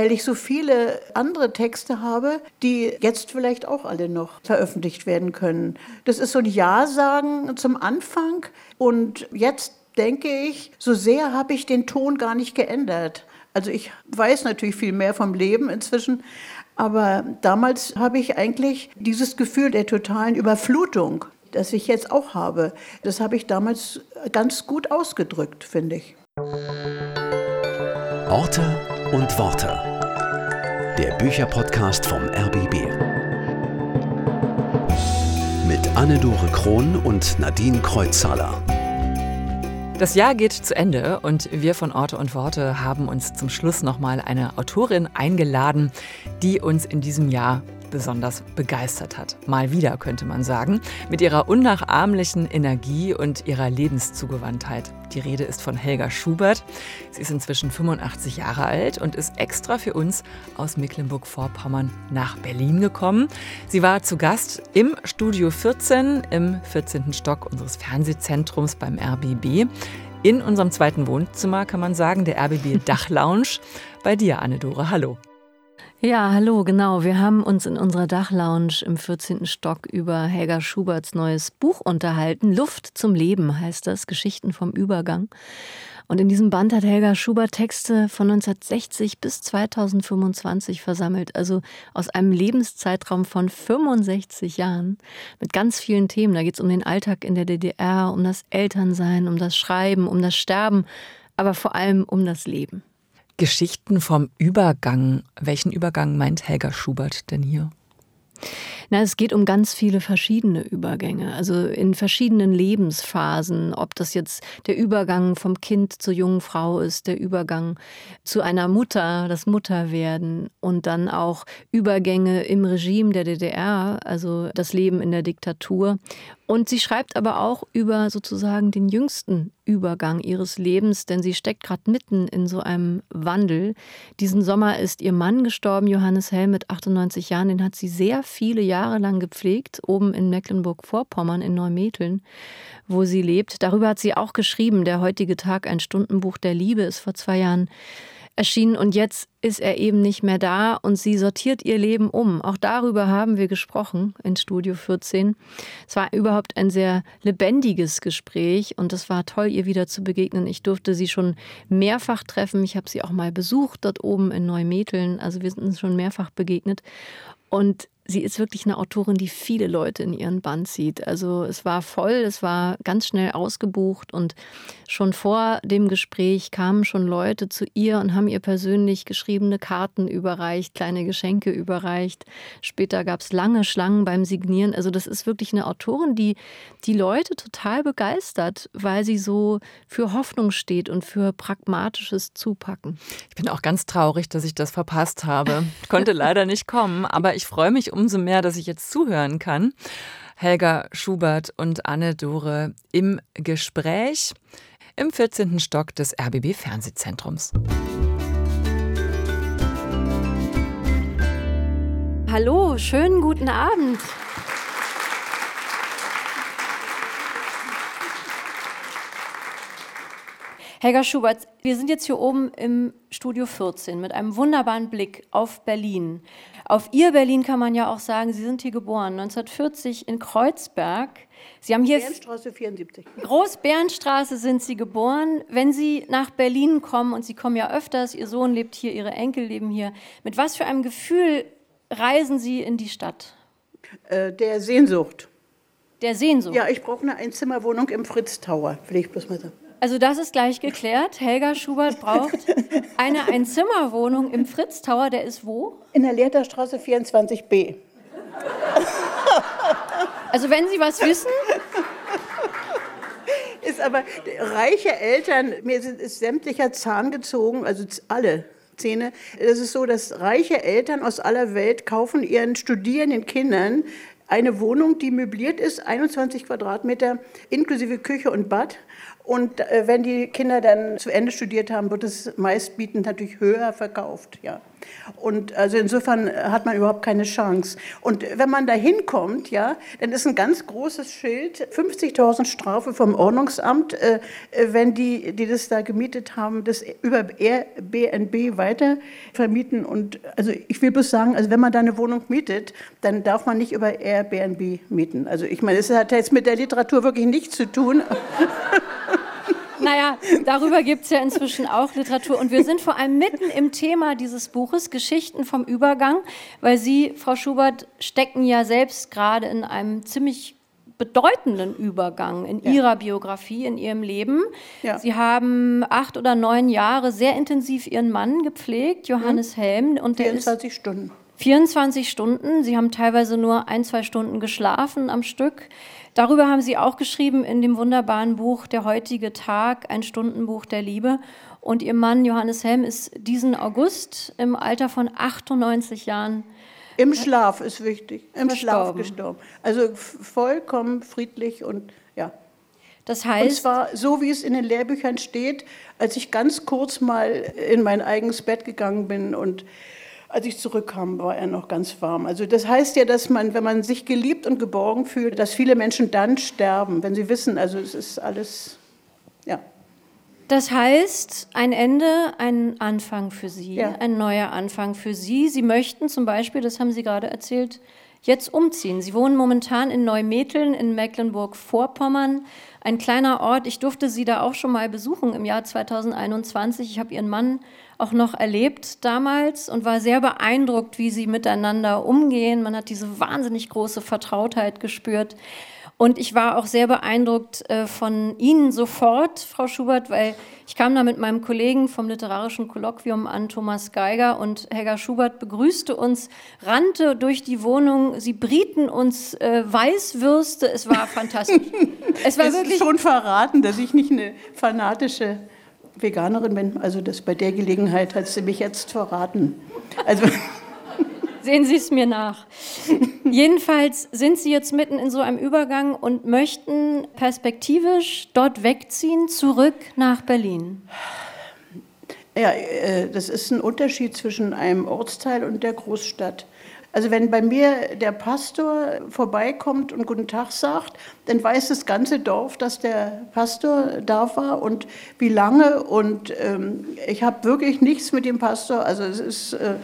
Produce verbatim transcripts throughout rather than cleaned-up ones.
weil ich so viele andere Texte habe, die jetzt vielleicht auch alle noch veröffentlicht werden können. Das ist so ein Ja-Sagen zum Anfang und jetzt denke ich, so sehr habe ich den Ton gar nicht geändert. Also ich weiß natürlich viel mehr vom Leben inzwischen, aber damals habe ich eigentlich dieses Gefühl der totalen Überflutung, das ich jetzt auch habe, das habe ich damals ganz gut ausgedrückt, finde ich. Orte und Worte. Der Bücherpodcast vom R B B. Mit Anne-Dore Krohn und Nadine Kreuzhaler. Das Jahr geht zu Ende und wir von Orte und Worte haben uns zum Schluss nochmal eine Autorin eingeladen, die uns in diesem Jahr besonders begeistert hat. Mal wieder, könnte man sagen, mit ihrer unnachahmlichen Energie und ihrer Lebenszugewandtheit. Die Rede ist von Helga Schubert. Sie ist inzwischen fünfundachtzig Jahre alt und ist extra für uns aus Mecklenburg-Vorpommern nach Berlin gekommen. Sie war zu Gast im Studio vierzehn, im vierzehnten Stock unseres Fernsehzentrums beim R B B. In unserem zweiten Wohnzimmer, kann man sagen, der R B B Dachlounge. Bei dir, Anne-Dore, hallo. Ja, hallo, genau. Wir haben uns in unserer Dachlounge im vierzehnten Stock über Helga Schuberts neues Buch unterhalten. Luft zum Leben heißt das, Geschichten vom Übergang. Und in diesem Band hat Helga Schubert Texte von neunzehnhundertsechzig bis zweitausendfünfundzwanzig versammelt. Also aus einem Lebenszeitraum von fünfundsechzig Jahren mit ganz vielen Themen. Da geht es um den Alltag in der D D R, um das Elternsein, um das Schreiben, um das Sterben, aber vor allem um das Leben. Geschichten vom Übergang. Welchen Übergang meint Helga Schubert denn hier? Na, es geht um ganz viele verschiedene Übergänge, also in verschiedenen Lebensphasen, ob das jetzt der Übergang vom Kind zur jungen Frau ist, der Übergang zu einer Mutter, das Mutterwerden und dann auch Übergänge im Regime der D D R, also das Leben in der Diktatur. Und sie schreibt aber auch über sozusagen den jüngsten Übergang ihres Lebens, denn sie steckt gerade mitten in so einem Wandel. Diesen Sommer ist ihr Mann gestorben, Johannes Hell, mit achtundneunzig Jahren. Den hat sie sehr viele Jahre lang gepflegt, oben in Mecklenburg-Vorpommern in Neumetteln, wo sie lebt. Darüber hat sie auch geschrieben, der heutige Tag, ein Stundenbuch der Liebe, ist vor zwei Jahren erschienen und jetzt ist er eben nicht mehr da und sie sortiert ihr Leben um. Auch darüber haben wir gesprochen in Studio vierzehn. Es war überhaupt ein sehr lebendiges Gespräch und es war toll, ihr wieder zu begegnen. Ich durfte sie schon mehrfach treffen. Ich habe sie auch mal besucht dort oben in Neumetteln. Also wir sind uns schon mehrfach begegnet. Und sie ist wirklich eine Autorin, die viele Leute in ihren Band zieht. Also es war voll, es war ganz schnell ausgebucht und schon vor dem Gespräch kamen schon Leute zu ihr und haben ihr persönlich geschriebene Karten überreicht, kleine Geschenke überreicht. Später gab es lange Schlangen beim Signieren. Also das ist wirklich eine Autorin, die die Leute total begeistert, weil sie so für Hoffnung steht und für pragmatisches Zupacken. Ich bin auch ganz traurig, dass ich das verpasst habe. Ich konnte leider nicht kommen, aber ich freue mich umso mehr, dass ich jetzt zuhören kann. Helga Schubert und Anne-Dore im Gespräch im vierzehnten Stock des R B B Fernsehzentrums. Hallo, schönen guten Abend. Helga Schubert, wir sind jetzt hier oben im Studio vierzehn mit einem wunderbaren Blick auf Berlin. Auf Ihr Berlin kann man ja auch sagen, Sie sind hier geboren, neunzehnhundertvierzig in Kreuzberg. Sie haben hier Bärenstraße vierundsiebzig. Groß-Bärenstraße sind Sie geboren. Wenn Sie nach Berlin kommen, und Sie kommen ja öfters, Ihr Sohn lebt hier, Ihre Enkel leben hier, mit was für einem Gefühl reisen Sie in die Stadt? Äh, der Sehnsucht. Der Sehnsucht? Ja, ich brauche eine Einzimmerwohnung im Fritz Tower, will ich bloß mal sagen. Also das ist gleich geklärt. Helga Schubert braucht eine Einzimmerwohnung im Fritz Tower. Der ist wo? In der Lehrterstraße vierundzwanzig b. Also wenn Sie was wissen... Ist aber reiche Eltern, mir ist sämtlicher Zahn gezogen, also alle Zähne. Es ist so, dass reiche Eltern aus aller Welt kaufen ihren studierenden Kindern eine Wohnung, die möbliert ist, einundzwanzig Quadratmeter inklusive Küche und Bad. Und äh, wenn die Kinder dann zu Ende studiert haben, wird es meistbietend natürlich höher verkauft. Ja. Und also insofern hat man überhaupt keine Chance. Und wenn man da hinkommt, ja, dann ist ein ganz großes Schild, fünfzigtausend Strafe vom Ordnungsamt, äh, wenn die, die das da gemietet haben, das über Airbnb weiter vermieten. Und also ich will bloß sagen, also wenn man da eine Wohnung mietet, dann darf man nicht über Airbnb mieten. Also ich meine, es hat jetzt mit der Literatur wirklich nichts zu tun. Naja, darüber gibt es ja inzwischen auch Literatur. Und wir sind vor allem mitten im Thema dieses Buches, Geschichten vom Übergang, weil Sie, Frau Schubert, stecken ja selbst gerade in einem ziemlich bedeutenden Übergang in ja. Ihrer Biografie, in Ihrem Leben. Ja. Sie haben acht oder neun Jahre sehr intensiv Ihren Mann gepflegt, Johannes hm. Helm. Und der vierundzwanzig ist Stunden. vierundzwanzig Stunden. Sie haben teilweise nur ein, zwei Stunden geschlafen am Stück. Darüber haben Sie auch geschrieben in dem wunderbaren Buch Der heutige Tag, ein Stundenbuch der Liebe. Und Ihr Mann Johannes Helm ist diesen August im Alter von achtundneunzig Jahren im Schlaf ist wichtig, im verstorben. Schlaf gestorben. Also vollkommen friedlich und ja. Das heißt, und zwar so, wie es in den Lehrbüchern steht, als ich ganz kurz mal in mein eigenes Bett gegangen bin und als ich zurückkam, war er noch ganz warm. Also das heißt ja, dass man, wenn man sich geliebt und geborgen fühlt, dass viele Menschen dann sterben, wenn sie wissen, also es ist alles, ja. Das heißt, ein Ende, ein Anfang für Sie, ja. ein neuer Anfang für Sie. Sie möchten zum Beispiel, das haben Sie gerade erzählt, jetzt umziehen. Sie wohnen momentan in Neumetteln in Mecklenburg-Vorpommern, ein kleiner Ort. Ich durfte Sie da auch schon mal besuchen im Jahr zweitausendeinundzwanzig. Ich habe Ihren Mann auch noch erlebt damals und war sehr beeindruckt, wie Sie miteinander umgehen. Man hat diese wahnsinnig große Vertrautheit gespürt. Und ich war auch sehr beeindruckt äh, von Ihnen sofort, Frau Schubert, weil ich kam da mit meinem Kollegen vom Literarischen Kolloquium an, Thomas Geiger, und Helga Schubert begrüßte uns, rannte durch die Wohnung, sie brieten uns äh, Weißwürste, es war fantastisch. Es war es wirklich ist schon verraten, dass ich nicht eine fanatische Veganerin bin, also das bei der Gelegenheit hat sie mich jetzt verraten. Also sehen Sie es mir nach. Jedenfalls sind Sie jetzt mitten in so einem Übergang und möchten perspektivisch dort wegziehen, zurück nach Berlin. Ja, das ist ein Unterschied zwischen einem Ortsteil und der Großstadt. Also wenn bei mir der Pastor vorbeikommt und Guten Tag sagt, dann weiß das ganze Dorf, dass der Pastor da war und wie lange. Und ähm, ich habe wirklich nichts mit dem Pastor. Also es ist... Äh,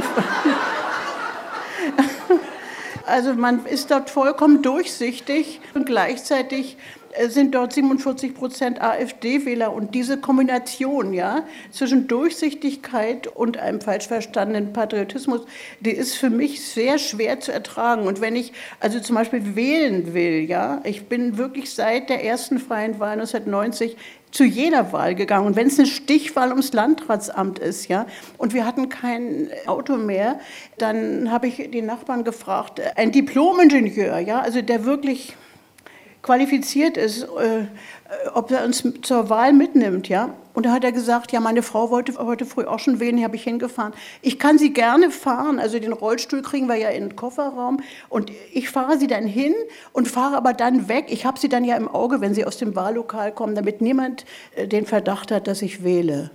Also man ist dort vollkommen durchsichtig und gleichzeitig sind dort siebenundvierzig Prozent AfD-Wähler. Und diese Kombination ja, zwischen Durchsichtigkeit und einem falsch verstandenen Patriotismus, die ist für mich sehr schwer zu ertragen. Und wenn ich also zum Beispiel wählen will, ja, ich bin wirklich seit der ersten freien Wahl neunzehnhundertneunzig zu jeder Wahl gegangen. Und wenn es eine Stichwahl ums Landratsamt ist, ja, und wir hatten kein Auto mehr, dann habe ich die Nachbarn gefragt, ein Diplom-Ingenieur, ja, also der wirklich qualifiziert ist, äh, ob er uns zur Wahl mitnimmt, ja. Und da hat er gesagt, ja, meine Frau wollte heute früh auch schon wählen, die habe ich hingefahren. Ich kann sie gerne fahren, also den Rollstuhl kriegen wir ja in den Kofferraum und ich fahre sie dann hin und fahre aber dann weg. Ich habe sie dann ja im Auge, wenn sie aus dem Wahllokal kommen, damit niemand äh, den Verdacht hat, dass ich wähle.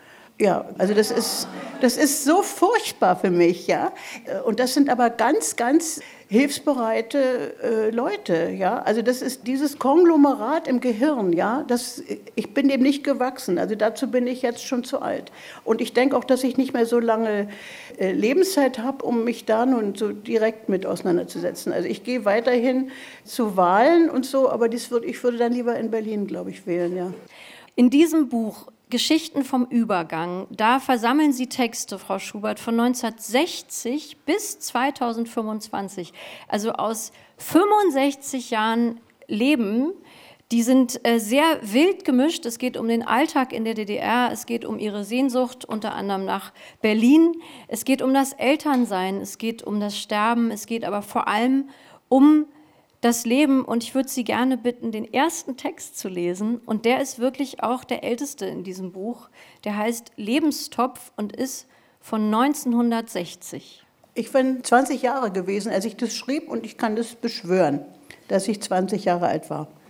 Ja, also das ist, das ist so furchtbar für mich, ja. Und das sind aber ganz, ganz hilfsbereite äh, Leute, ja. Also das ist dieses Konglomerat im Gehirn, ja. Das, ich bin dem nicht gewachsen, also dazu bin ich jetzt schon zu alt. Und ich denke auch, dass ich nicht mehr so lange äh, Lebenszeit habe, um mich da nun so direkt mit auseinanderzusetzen. Also ich gehe weiterhin zu Wahlen und so, aber dies würd, ich würde dann lieber in Berlin, glaube ich, wählen, ja. In diesem Buch Geschichten vom Übergang, da versammeln Sie Texte, Frau Schubert, von neunzehnhundertsechzig bis zweitausendfünfundzwanzig. Also aus fünfundsechzig Jahren Leben. Die sind äh, sehr wild gemischt. Es geht um den Alltag in der D D R, es geht um ihre Sehnsucht, unter anderem nach Berlin. Es geht um das Elternsein, es geht um das Sterben, es geht aber vor allem um das Leben. Und ich würde Sie gerne bitten, den ersten Text zu lesen. Und der ist wirklich auch der älteste in diesem Buch. Der heißt Lebenstopf und ist von neunzehnhundertsechzig. Ich bin zwanzig Jahre gewesen, als ich das schrieb, und ich kann das beschwören, dass ich zwanzig Jahre alt war.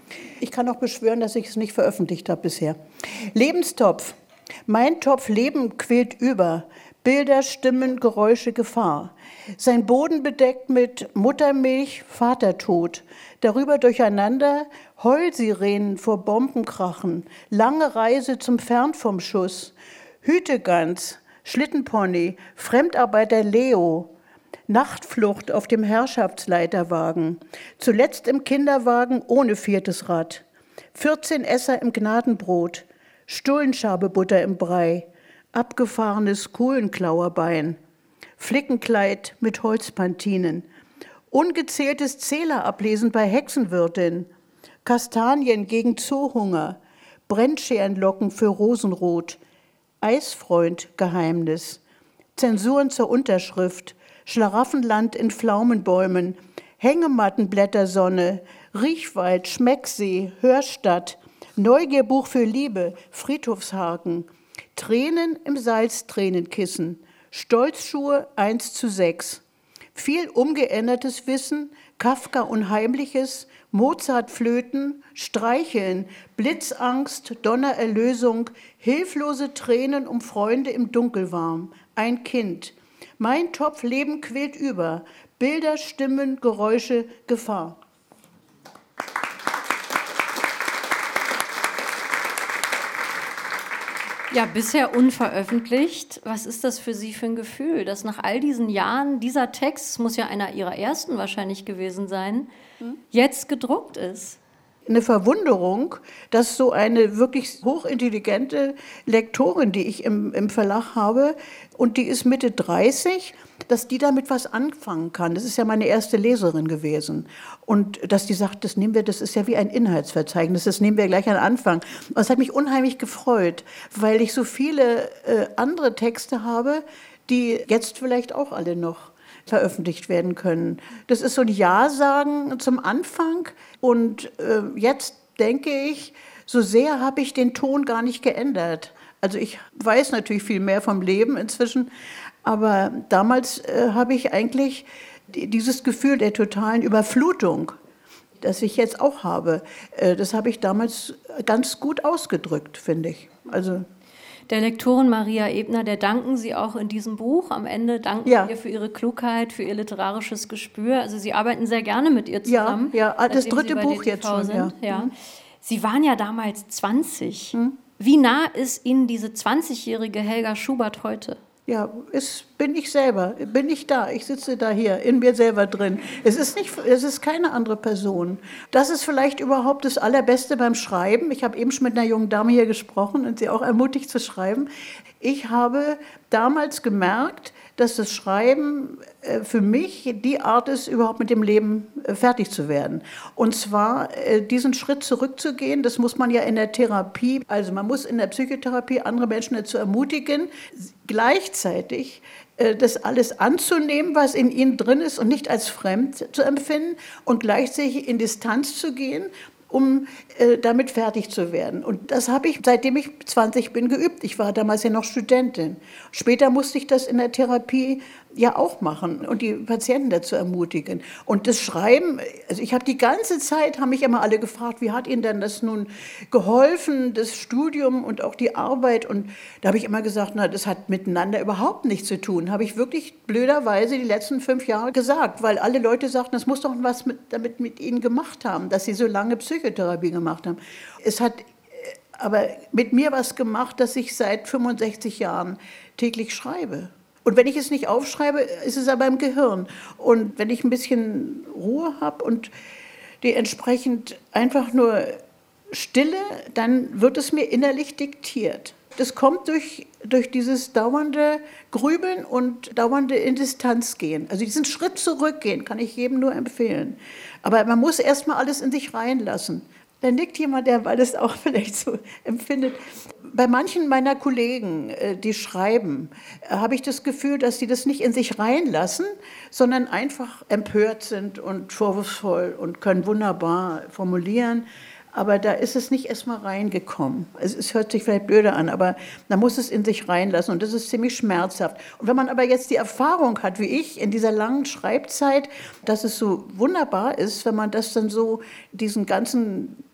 Ich kann auch beschwören, dass ich es nicht veröffentlicht habe bisher. Lebenstopf. Mein Topf Leben quillt über. Bilder, Stimmen, Geräusche, Gefahr. Sein Boden bedeckt mit Muttermilch, Vatertod. Darüber durcheinander Heulsirenen vor Bombenkrachen. Lange Reise zum Fern vom Schuss. Hütegans, Schlittenpony, Fremdarbeiter Leo. Nachtflucht auf dem Herrschaftsleiterwagen. Zuletzt im Kinderwagen ohne viertes Rad. vierzehn Esser im Gnadenbrot. Stullenschabebutter im Brei. Abgefahrenes Kohlenklauerbein. Flickenkleid mit Holzpantinen. Ungezähltes Zählerablesen bei Hexenwirtin. Kastanien gegen Zoohunger. Brennscherenlocken für Rosenrot. Eisfreund-Geheimnis. Zensuren zur Unterschrift. Schlaraffenland in Pflaumenbäumen. Hängemattenblättersonne. Riechwald, Schmecksee, Hörstadt. Neugierbuch für Liebe, Friedhofshaken. Tränen im Salztränenkissen. Stolzschuhe eins zu sechs. Viel umgeändertes Wissen, Kafka Unheimliches, Mozart Flöten, Streicheln, Blitzangst, Donnererlösung, hilflose Tränen um Freunde im Dunkelwarm, ein Kind. Mein Topf Leben quillt über, Bilder, Stimmen, Geräusche, Gefahr. Ja, bisher unveröffentlicht. Was ist das für Sie für ein Gefühl, dass nach all diesen Jahren dieser Text, es muss ja einer Ihrer ersten wahrscheinlich gewesen sein, hm? jetzt gedruckt ist? Eine Verwunderung, dass so eine wirklich hochintelligente Lektorin, die ich im, im Verlag habe, und die ist Mitte dreißig, dass die damit was anfangen kann. Das ist ja meine erste Leserin gewesen. Und dass die sagt, das nehmen wir, das ist ja wie ein Inhaltsverzeichnis, das nehmen wir gleich an Anfang. Und das hat mich unheimlich gefreut, weil ich so viele äh, andere Texte habe, die jetzt vielleicht auch alle noch veröffentlicht werden können. Das ist so ein Ja-Sagen zum Anfang. Und äh, jetzt denke ich, so sehr habe ich den Ton gar nicht geändert. Also ich weiß natürlich viel mehr vom Leben inzwischen, aber damals äh, habe ich eigentlich dieses Gefühl der totalen Überflutung, das ich jetzt auch habe, äh, das habe ich damals ganz gut ausgedrückt, finde ich. Also der Lektorin Maria Ebner, der danken Sie auch in diesem Buch. Am Ende danken ja. ihr für Ihre Klugheit, für Ihr literarisches Gespür. Also Sie arbeiten sehr gerne mit ihr zusammen. Ja, ja. Das dritte Buch jetzt schon. Ja. Ja. Mhm. Sie waren ja damals zwanzig. Mhm. Wie nah ist Ihnen diese zwanzigjährige Helga Schubert heute? Ja, es bin ich selber, bin ich da. Ich sitze da hier, in mir selber drin. Es ist nicht, es ist keine andere Person. Das ist vielleicht überhaupt das Allerbeste beim Schreiben. Ich habe eben schon mit einer jungen Dame hier gesprochen und sie auch ermutigt zu schreiben. Ich habe damals gemerkt, dass das Schreiben für mich die Art ist, überhaupt mit dem Leben fertig zu werden. Und zwar diesen Schritt zurückzugehen, das muss man ja in der Therapie, also man muss in der Psychotherapie andere Menschen dazu ermutigen, gleichzeitig das alles anzunehmen, was in ihnen drin ist und nicht als fremd zu empfinden und gleichzeitig in Distanz zu gehen, um äh, damit fertig zu werden. Und das habe ich, seitdem ich zwanzig bin, geübt. Ich war damals ja noch Studentin. Später musste ich das in der Therapie ja auch machen und die Patienten dazu ermutigen. Und das Schreiben, also ich habe die ganze Zeit, haben mich immer alle gefragt, wie hat Ihnen denn das nun geholfen, das Studium und auch die Arbeit? Und da habe ich immer gesagt, na, das hat miteinander überhaupt nichts zu tun. Habe ich wirklich blöderweise die letzten fünf Jahre gesagt, weil alle Leute sagten, das muss doch was mit, damit mit Ihnen gemacht haben, dass Sie so lange Psychotherapie gemacht haben. Es hat aber mit mir was gemacht, dass ich seit fünfundsechzig Jahren täglich schreibe. Und wenn ich es nicht aufschreibe, ist es aber im Gehirn. Und wenn ich ein bisschen Ruhe habe und die entsprechend einfach nur Stille, dann wird es mir innerlich diktiert. Das kommt durch, durch dieses dauernde Grübeln und dauernde in Distanz gehen. Also diesen Schritt zurückgehen, kann ich jedem nur empfehlen. Aber man muss erst mal alles in sich reinlassen. Da nickt jemand, der das auch vielleicht so empfindet. Bei manchen meiner Kollegen, die schreiben, habe ich das Gefühl, dass sie das nicht in sich reinlassen, sondern einfach empört sind und vorwurfsvoll und können wunderbar formulieren. Aber da ist es nicht erst mal reingekommen. Es, es hört sich vielleicht blöde an, aber man muss es in sich reinlassen und das ist ziemlich schmerzhaft. Und wenn man aber jetzt die Erfahrung hat, wie ich, in dieser langen Schreibzeit, dass es so wunderbar ist, wenn man das dann so, diesen ganzen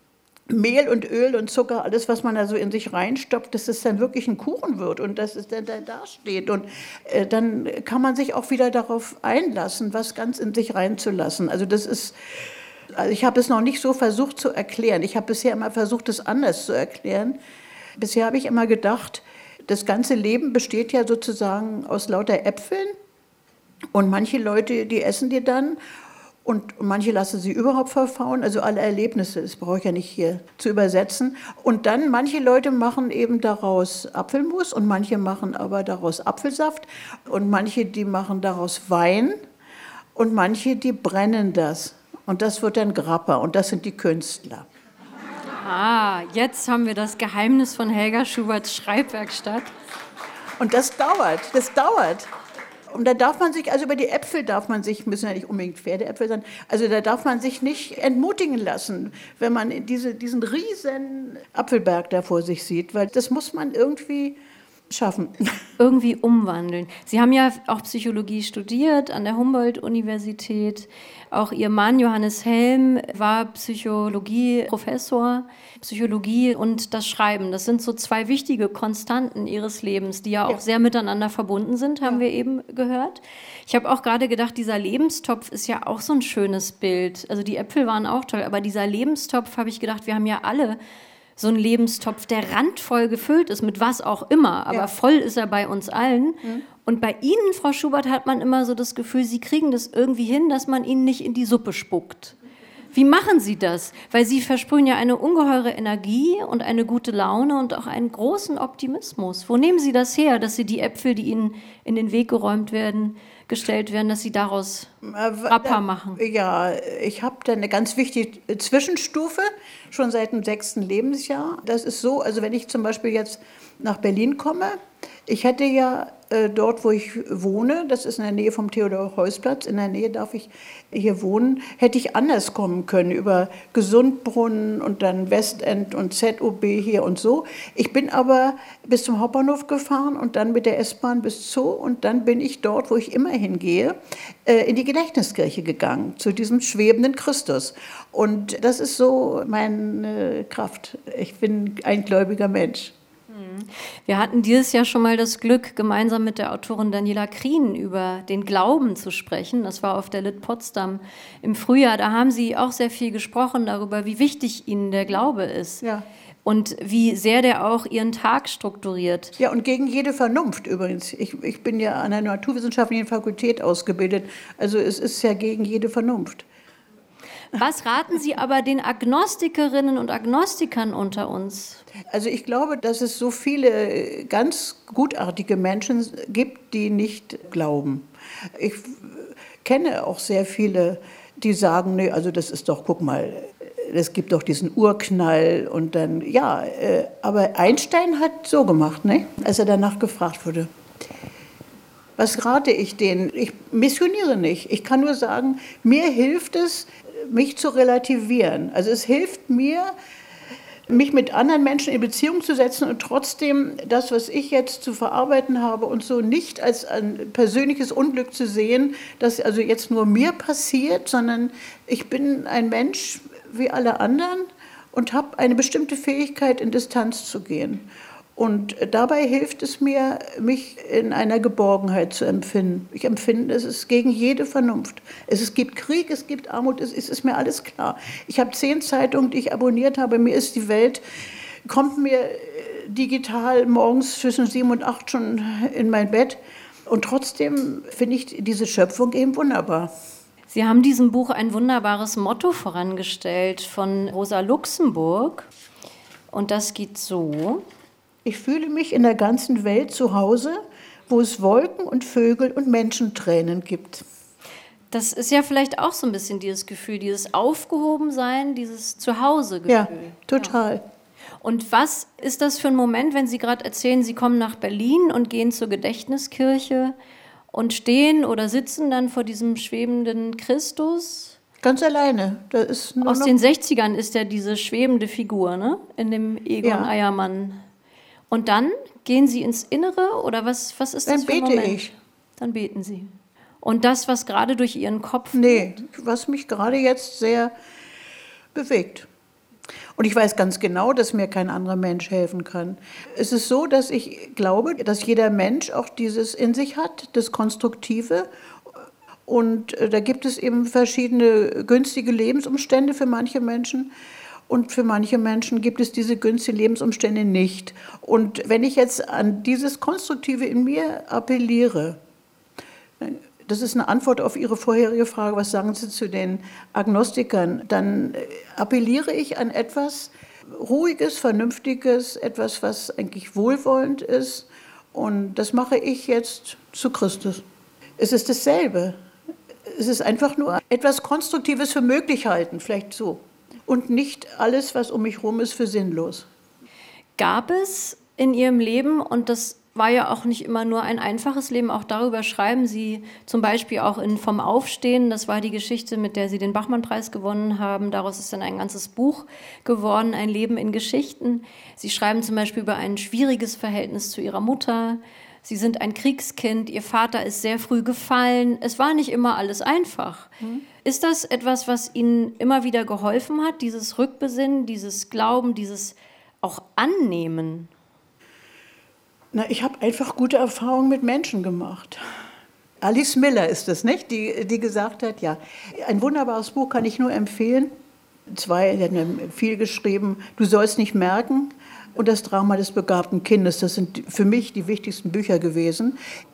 Mehl und Öl und Zucker, alles, was man da so in sich reinstopft, dass es dann wirklich ein Kuchen wird und dass es dann da dasteht. Und äh, dann kann man sich auch wieder darauf einlassen, was ganz in sich reinzulassen. Also das ist, also ich habe es noch nicht so versucht zu erklären. Ich habe bisher immer versucht, es anders zu erklären. Bisher habe ich immer gedacht, das ganze Leben besteht ja sozusagen aus lauter Äpfeln. Und manche Leute, die essen die dann. Und manche lassen sie überhaupt verfauen, also alle Erlebnisse, das brauche ich ja nicht hier zu übersetzen. Und dann manche Leute machen eben daraus Apfelmus und manche machen aber daraus Apfelsaft und manche, die machen daraus Wein und manche, die brennen das. Und das wird dann Grappa und das sind die Künstler. Ah, jetzt haben wir das Geheimnis von Helga Schuberts Schreibwerkstatt. Und das dauert, das dauert. Und da darf man sich, also über die Äpfel darf man sich, müssen ja nicht unbedingt Pferdeäpfel sein, also da darf man sich nicht entmutigen lassen, wenn man diese, diesen riesen Apfelberg da vor sich sieht, weil das muss man irgendwie schaffen. Irgendwie umwandeln. Sie haben ja auch Psychologie studiert an der Humboldt-Universität. Auch Ihr Mann Johannes Helm war Psychologie-Professor. Psychologie und das Schreiben, das sind so zwei wichtige Konstanten Ihres Lebens, die ja auch ja. sehr miteinander verbunden sind, haben ja. wir eben gehört. Ich habe auch gerade gedacht, dieser Lebenstopf ist ja auch so ein schönes Bild. Also die Äpfel waren auch toll, aber dieser Lebenstopf, habe ich gedacht, wir haben ja alle so ein Lebenstopf, der randvoll gefüllt ist, mit was auch immer, aber ja. voll ist er bei uns allen. Mhm. Und bei Ihnen, Frau Schubert, hat man immer so das Gefühl, Sie kriegen das irgendwie hin, dass man Ihnen nicht in die Suppe spuckt. Wie machen Sie das? Weil Sie versprühen ja eine ungeheure Energie und eine gute Laune und auch einen großen Optimismus. Wo nehmen Sie das her, dass Sie die Äpfel, die Ihnen in den Weg geräumt werden, gestellt werden, dass Sie daraus Grappa machen? Ja, ich habe da eine ganz wichtige Zwischenstufe, schon seit dem sechsten Lebensjahr. Das ist so, also wenn ich zum Beispiel jetzt nach Berlin komme, ich hätte ja äh, dort, wo ich wohne, das ist in der Nähe vom Theodor-Heuss-Platz, in der Nähe darf ich hier wohnen, hätte ich anders kommen können, über Gesundbrunnen und dann Westend und Z O B hier und so. Ich bin aber bis zum Hauptbahnhof gefahren und dann mit der S-Bahn bis Zoo und dann bin ich dort, wo ich immer hingehe, äh, in die Gedächtniskirche gegangen, zu diesem schwebenden Christus. Und das ist so meine Kraft. Ich bin ein gläubiger Mensch. Wir hatten dieses Jahr schon mal das Glück, gemeinsam mit der Autorin Daniela Krien über den Glauben zu sprechen. Das war auf der Lit Potsdam im Frühjahr. Da haben Sie auch sehr viel gesprochen darüber, wie wichtig Ihnen der Glaube ist. Ja. Und wie sehr der auch Ihren Tag strukturiert. Ja, und gegen jede Vernunft übrigens. Ich, ich bin ja an der Naturwissenschaftlichen Fakultät ausgebildet. Also es ist ja gegen jede Vernunft. Was raten Sie aber den Agnostikerinnen und Agnostikern unter uns? Also ich glaube, dass es so viele ganz gutartige Menschen gibt, die nicht glauben. Ich kenne auch sehr viele, die sagen, nee, also das ist doch, guck mal, es gibt doch diesen Urknall und dann, ja, äh, aber Einstein hat so gemacht, ne, als er danach gefragt wurde. Was rate ich denen? Ich missioniere nicht. Ich kann nur sagen, mir hilft es, mich zu relativieren. Also es hilft mir, mich mit anderen Menschen in Beziehung zu setzen und trotzdem das, was ich jetzt zu verarbeiten habe und so nicht als ein persönliches Unglück zu sehen, das also jetzt nur mir passiert, sondern ich bin ein Mensch wie alle anderen und habe eine bestimmte Fähigkeit, in Distanz zu gehen. Und dabei hilft es mir, mich in einer Geborgenheit zu empfinden. Ich empfinde, es ist gegen jede Vernunft. Es, es gibt Krieg, es gibt Armut, es, es ist mir alles klar. Ich habe zehn Zeitungen, die ich abonniert habe. Mir ist die Welt, kommt mir digital morgens zwischen sieben und acht schon in mein Bett. Und trotzdem finde ich diese Schöpfung eben wunderbar. Sie haben diesem Buch ein wunderbares Motto vorangestellt von Rosa Luxemburg. Und das geht so: Ich fühle mich in der ganzen Welt zu Hause, wo es Wolken und Vögel und Menschentränen gibt. Das ist ja vielleicht auch so ein bisschen dieses Gefühl, dieses Aufgehobensein, dieses Zuhause-Gefühl. Ja, total. Ja. Und was ist das für ein Moment, wenn Sie gerade erzählen, Sie kommen nach Berlin und gehen zur Gedächtniskirche und stehen oder sitzen dann vor diesem schwebenden Christus? Ganz alleine. Das ist nur Aus noch den sechzigern ist ja diese schwebende Figur, ne? In dem Egon ja. Eiermann. Und dann gehen Sie ins Innere oder was, was ist das dann für ein bete Moment? Ich. Dann beten Sie. Und das, was gerade durch Ihren Kopf Nee, geht? was mich gerade jetzt sehr bewegt. Und ich weiß ganz genau, dass mir kein anderer Mensch helfen kann. Es ist so, dass ich glaube, dass jeder Mensch auch dieses in sich hat, das Konstruktive. Und da gibt es eben verschiedene günstige Lebensumstände für manche Menschen. Und für manche Menschen gibt es diese günstigen Lebensumstände nicht. Und wenn ich jetzt an dieses Konstruktive in mir appelliere, das ist eine Antwort auf Ihre vorherige Frage, was sagen Sie zu den Agnostikern, dann appelliere ich an etwas Ruhiges, Vernünftiges, etwas, was eigentlich wohlwollend ist. Und das mache ich jetzt zu Christus. Es ist dasselbe. Es ist einfach nur etwas Konstruktives für möglich halten, vielleicht so. Und nicht alles, was um mich herum ist, für sinnlos. Gab es in Ihrem Leben, und das war ja auch nicht immer nur ein einfaches Leben, auch darüber schreiben Sie zum Beispiel auch in Vom Aufstehen, das war die Geschichte, mit der Sie den Bachmann-Preis gewonnen haben, daraus ist dann ein ganzes Buch geworden, Ein Leben in Geschichten. Sie schreiben zum Beispiel über ein schwieriges Verhältnis zu Ihrer Mutter. Sie sind ein Kriegskind, Ihr Vater ist sehr früh gefallen. Es war nicht immer alles einfach. Mhm. Ist das etwas, was Ihnen immer wieder geholfen hat, dieses Rückbesinnen, dieses Glauben, dieses auch Annehmen? Na, ich habe einfach gute Erfahrungen mit Menschen gemacht. Alice Miller ist es, nicht? Die, die gesagt hat, ja, ein wunderbares Buch kann ich nur empfehlen. Zwei, die haben viel geschrieben, Du sollst nicht merken. Und das Drama des begabten Kindes, das sind für mich die wichtigsten Bücher gewesen.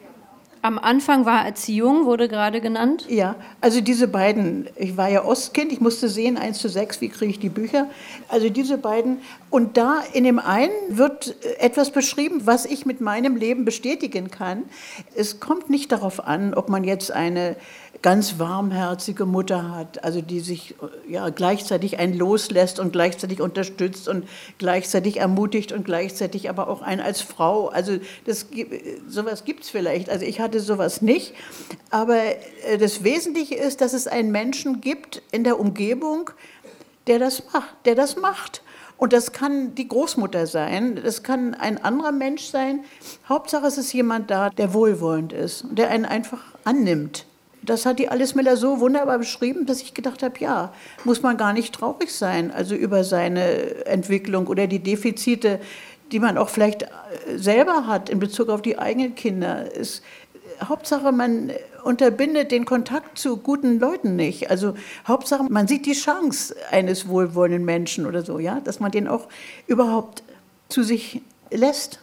Am Anfang war Erziehung, wurde gerade genannt. Ja, also diese beiden, ich war ja Ostkind, ich musste sehen, eins zu sechs, wie kriege ich die Bücher. Also diese beiden, und da in dem einen wird etwas beschrieben, was ich mit meinem Leben bestätigen kann. Es kommt nicht darauf an, ob man jetzt eine ganz warmherzige Mutter hat, also die sich ja gleichzeitig einen loslässt und gleichzeitig unterstützt und gleichzeitig ermutigt und gleichzeitig aber auch einen als Frau. Also das, sowas gibt es vielleicht. Also ich hatte sowas nicht. Aber das Wesentliche ist, dass es einen Menschen gibt in der Umgebung, der das macht, der das macht. Und das kann die Großmutter sein, das kann ein anderer Mensch sein. Hauptsache es ist jemand da, der wohlwollend ist, der einen einfach annimmt. Das hat die Alice Miller so wunderbar beschrieben, dass ich gedacht habe, ja, muss man gar nicht traurig sein, also über seine Entwicklung oder die Defizite, die man auch vielleicht selber hat in Bezug auf die eigenen Kinder. Es, Hauptsache, man unterbindet den Kontakt zu guten Leuten nicht. Also Hauptsache, man sieht die Chance eines wohlwollenden Menschen oder so, ja, dass man den auch überhaupt zu sich lässt.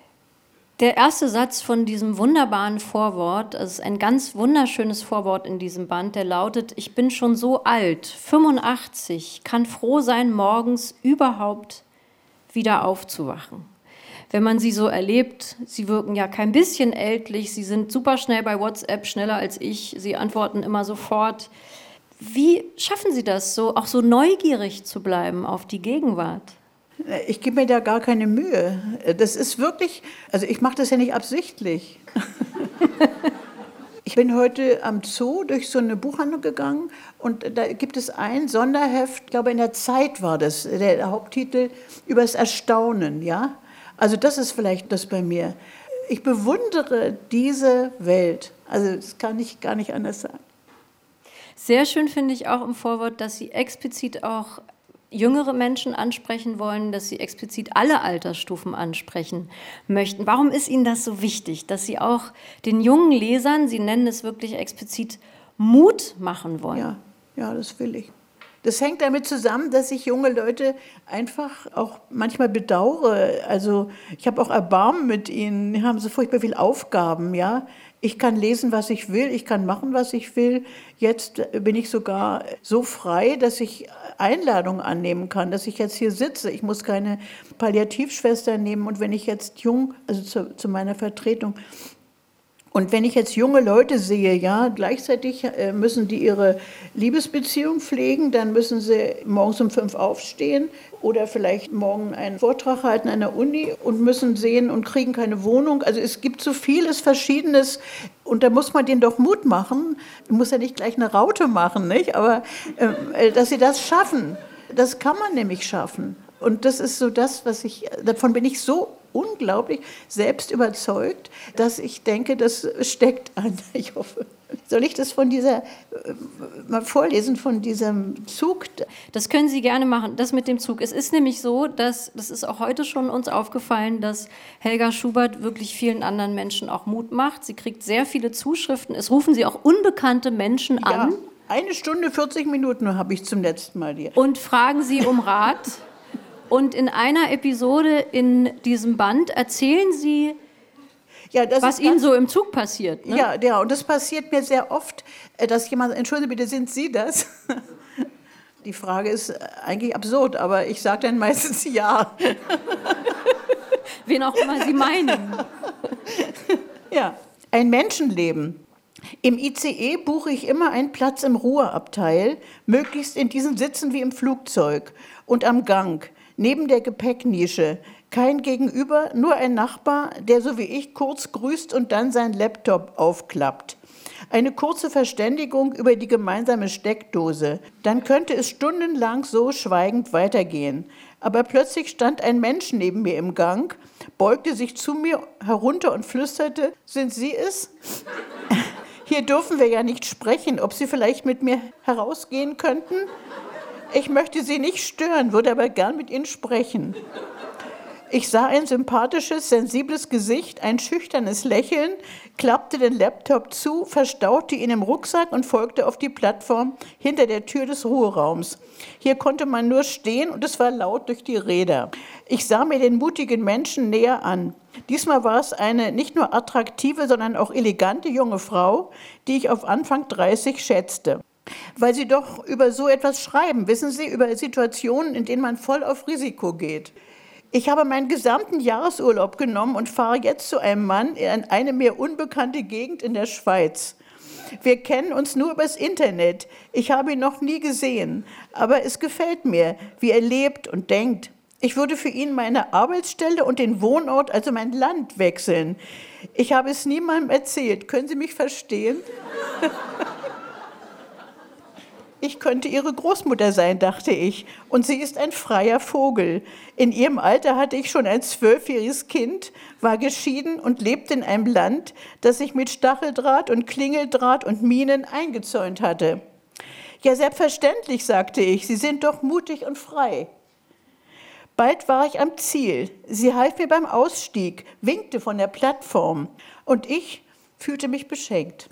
Der erste Satz von diesem wunderbaren Vorwort, es ist ein ganz wunderschönes Vorwort in diesem Band, der lautet: Ich bin schon so alt, fünfundachtzig, kann froh sein, morgens überhaupt wieder aufzuwachen. Wenn man sie so erlebt, sie wirken ja kein bisschen ältlich, sie sind super schnell bei WhatsApp, schneller als ich, sie antworten immer sofort. Wie schaffen Sie das, so auch so neugierig zu bleiben auf die Gegenwart? Ich gebe mir da gar keine Mühe. Das ist wirklich, also ich mache das ja nicht absichtlich. Ich bin heute am Zoo durch so eine Buchhandlung gegangen und da gibt es ein Sonderheft, ich glaube in der Zeit war das, der Haupttitel, über das Erstaunen, ja. Also das ist vielleicht das bei mir. Ich bewundere diese Welt, also das kann ich gar nicht anders sagen. Sehr schön finde ich auch im Vorwort, dass Sie explizit auch jüngere Menschen ansprechen wollen, dass Sie explizit alle Altersstufen ansprechen möchten. Warum ist Ihnen das so wichtig, dass Sie auch den jungen Lesern, Sie nennen es wirklich explizit, Mut machen wollen? Ja, ja, das will ich. Das hängt damit zusammen, dass ich junge Leute einfach auch manchmal bedauere. Also ich habe auch Erbarmen mit ihnen, die haben so furchtbar viele Aufgaben, ja. Ich kann lesen, was ich will, ich kann machen, was ich will. Jetzt bin ich sogar so frei, dass ich Einladungen annehmen kann, dass ich jetzt hier sitze. Ich muss keine Palliativschwester nehmen. Und wenn ich jetzt jung, also zu, zu meiner Vertretung, und wenn ich jetzt junge Leute sehe, ja, gleichzeitig müssen die ihre Liebesbeziehung pflegen, dann müssen sie morgens um fünf aufstehen oder vielleicht morgen einen Vortrag halten an der Uni und müssen sehen und kriegen keine Wohnung. Also es gibt so vieles Verschiedenes und da muss man denen doch Mut machen. Man muss ja nicht gleich eine Raute machen, nicht? Aber äh, dass sie das schaffen, das kann man nämlich schaffen. Und das ist so das, was ich, davon bin ich so unglaublich selbst überzeugt, dass ich denke, das steckt an. Ich hoffe, Soll ich das von dieser, äh, mal vorlesen, von diesem Zug? Das können Sie gerne machen, das mit dem Zug. Es ist nämlich so, dass, das ist auch heute schon uns aufgefallen, dass Helga Schubert wirklich vielen anderen Menschen auch Mut macht. Sie kriegt sehr viele Zuschriften. Es rufen sie auch unbekannte Menschen Ja, an. Eine Stunde, vierzig Minuten habe ich zum letzten Mal hier. Und fragen sie um Rat. Und in einer Episode in diesem Band erzählen sie, ja, das was ist ihnen so im Zug passiert. Ne? Ja, ja, und das passiert mir sehr oft, dass jemand, entschuldigen bitte, sind Sie das? Die Frage ist eigentlich absurd, aber ich sage dann meistens ja. Wen auch immer Sie meinen. Ja, ein Menschenleben. Im I C E buche ich immer einen Platz im Ruheabteil, möglichst in diesen Sitzen wie im Flugzeug und am Gang, neben der Gepäcknische. Kein Gegenüber, nur ein Nachbar, der so wie ich kurz grüßt und dann seinen Laptop aufklappt. Eine kurze Verständigung über die gemeinsame Steckdose. Dann könnte es stundenlang so schweigend weitergehen. Aber plötzlich stand ein Mensch neben mir im Gang, beugte sich zu mir herunter und flüsterte, sind Sie es? Hier dürfen wir ja nicht sprechen, ob Sie vielleicht mit mir herausgehen könnten? Ich möchte Sie nicht stören, würde aber gern mit Ihnen sprechen. Ich sah ein sympathisches, sensibles Gesicht, ein schüchternes Lächeln, klappte den Laptop zu, verstaute ihn im Rucksack und folgte auf die Plattform hinter der Tür des Ruheraums. Hier konnte man nur stehen und es war laut durch die Räder. Ich sah mir den mutigen Menschen näher an. Diesmal war es eine nicht nur attraktive, sondern auch elegante junge Frau, die ich auf Anfang dreißig schätzte. Weil sie doch über so etwas schreiben, wissen Sie, über Situationen, in denen man voll auf Risiko geht. Ich habe meinen gesamten Jahresurlaub genommen und fahre jetzt zu einem Mann in eine mir unbekannte Gegend in der Schweiz. Wir kennen uns nur übers Internet. Ich habe ihn noch nie gesehen, aber es gefällt mir, wie er lebt und denkt. Ich würde für ihn meine Arbeitsstelle und den Wohnort, also mein Land, wechseln. Ich habe es niemandem erzählt. Können Sie mich verstehen? Ich könnte ihre Großmutter sein, dachte ich. Und sie ist ein freier Vogel. In ihrem Alter hatte ich schon ein zwölfjähriges Kind, war geschieden und lebte in einem Land, das sich mit Stacheldraht und Klingeldraht und Minen eingezäunt hatte. Ja, selbstverständlich, sagte ich, Sie sind doch mutig und frei. Bald war ich am Ziel. Sie half mir beim Ausstieg, winkte von der Plattform. Und ich fühlte mich beschenkt.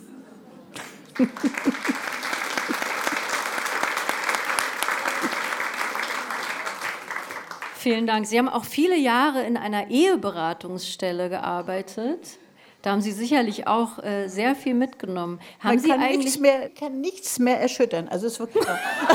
Vielen Dank. Sie haben auch viele Jahre in einer Eheberatungsstelle gearbeitet. Da haben Sie sicherlich auch äh, sehr viel mitgenommen. Haben Man Sie kann, eigentlich nichts mehr, kann nichts mehr erschüttern. Also es ist wirklich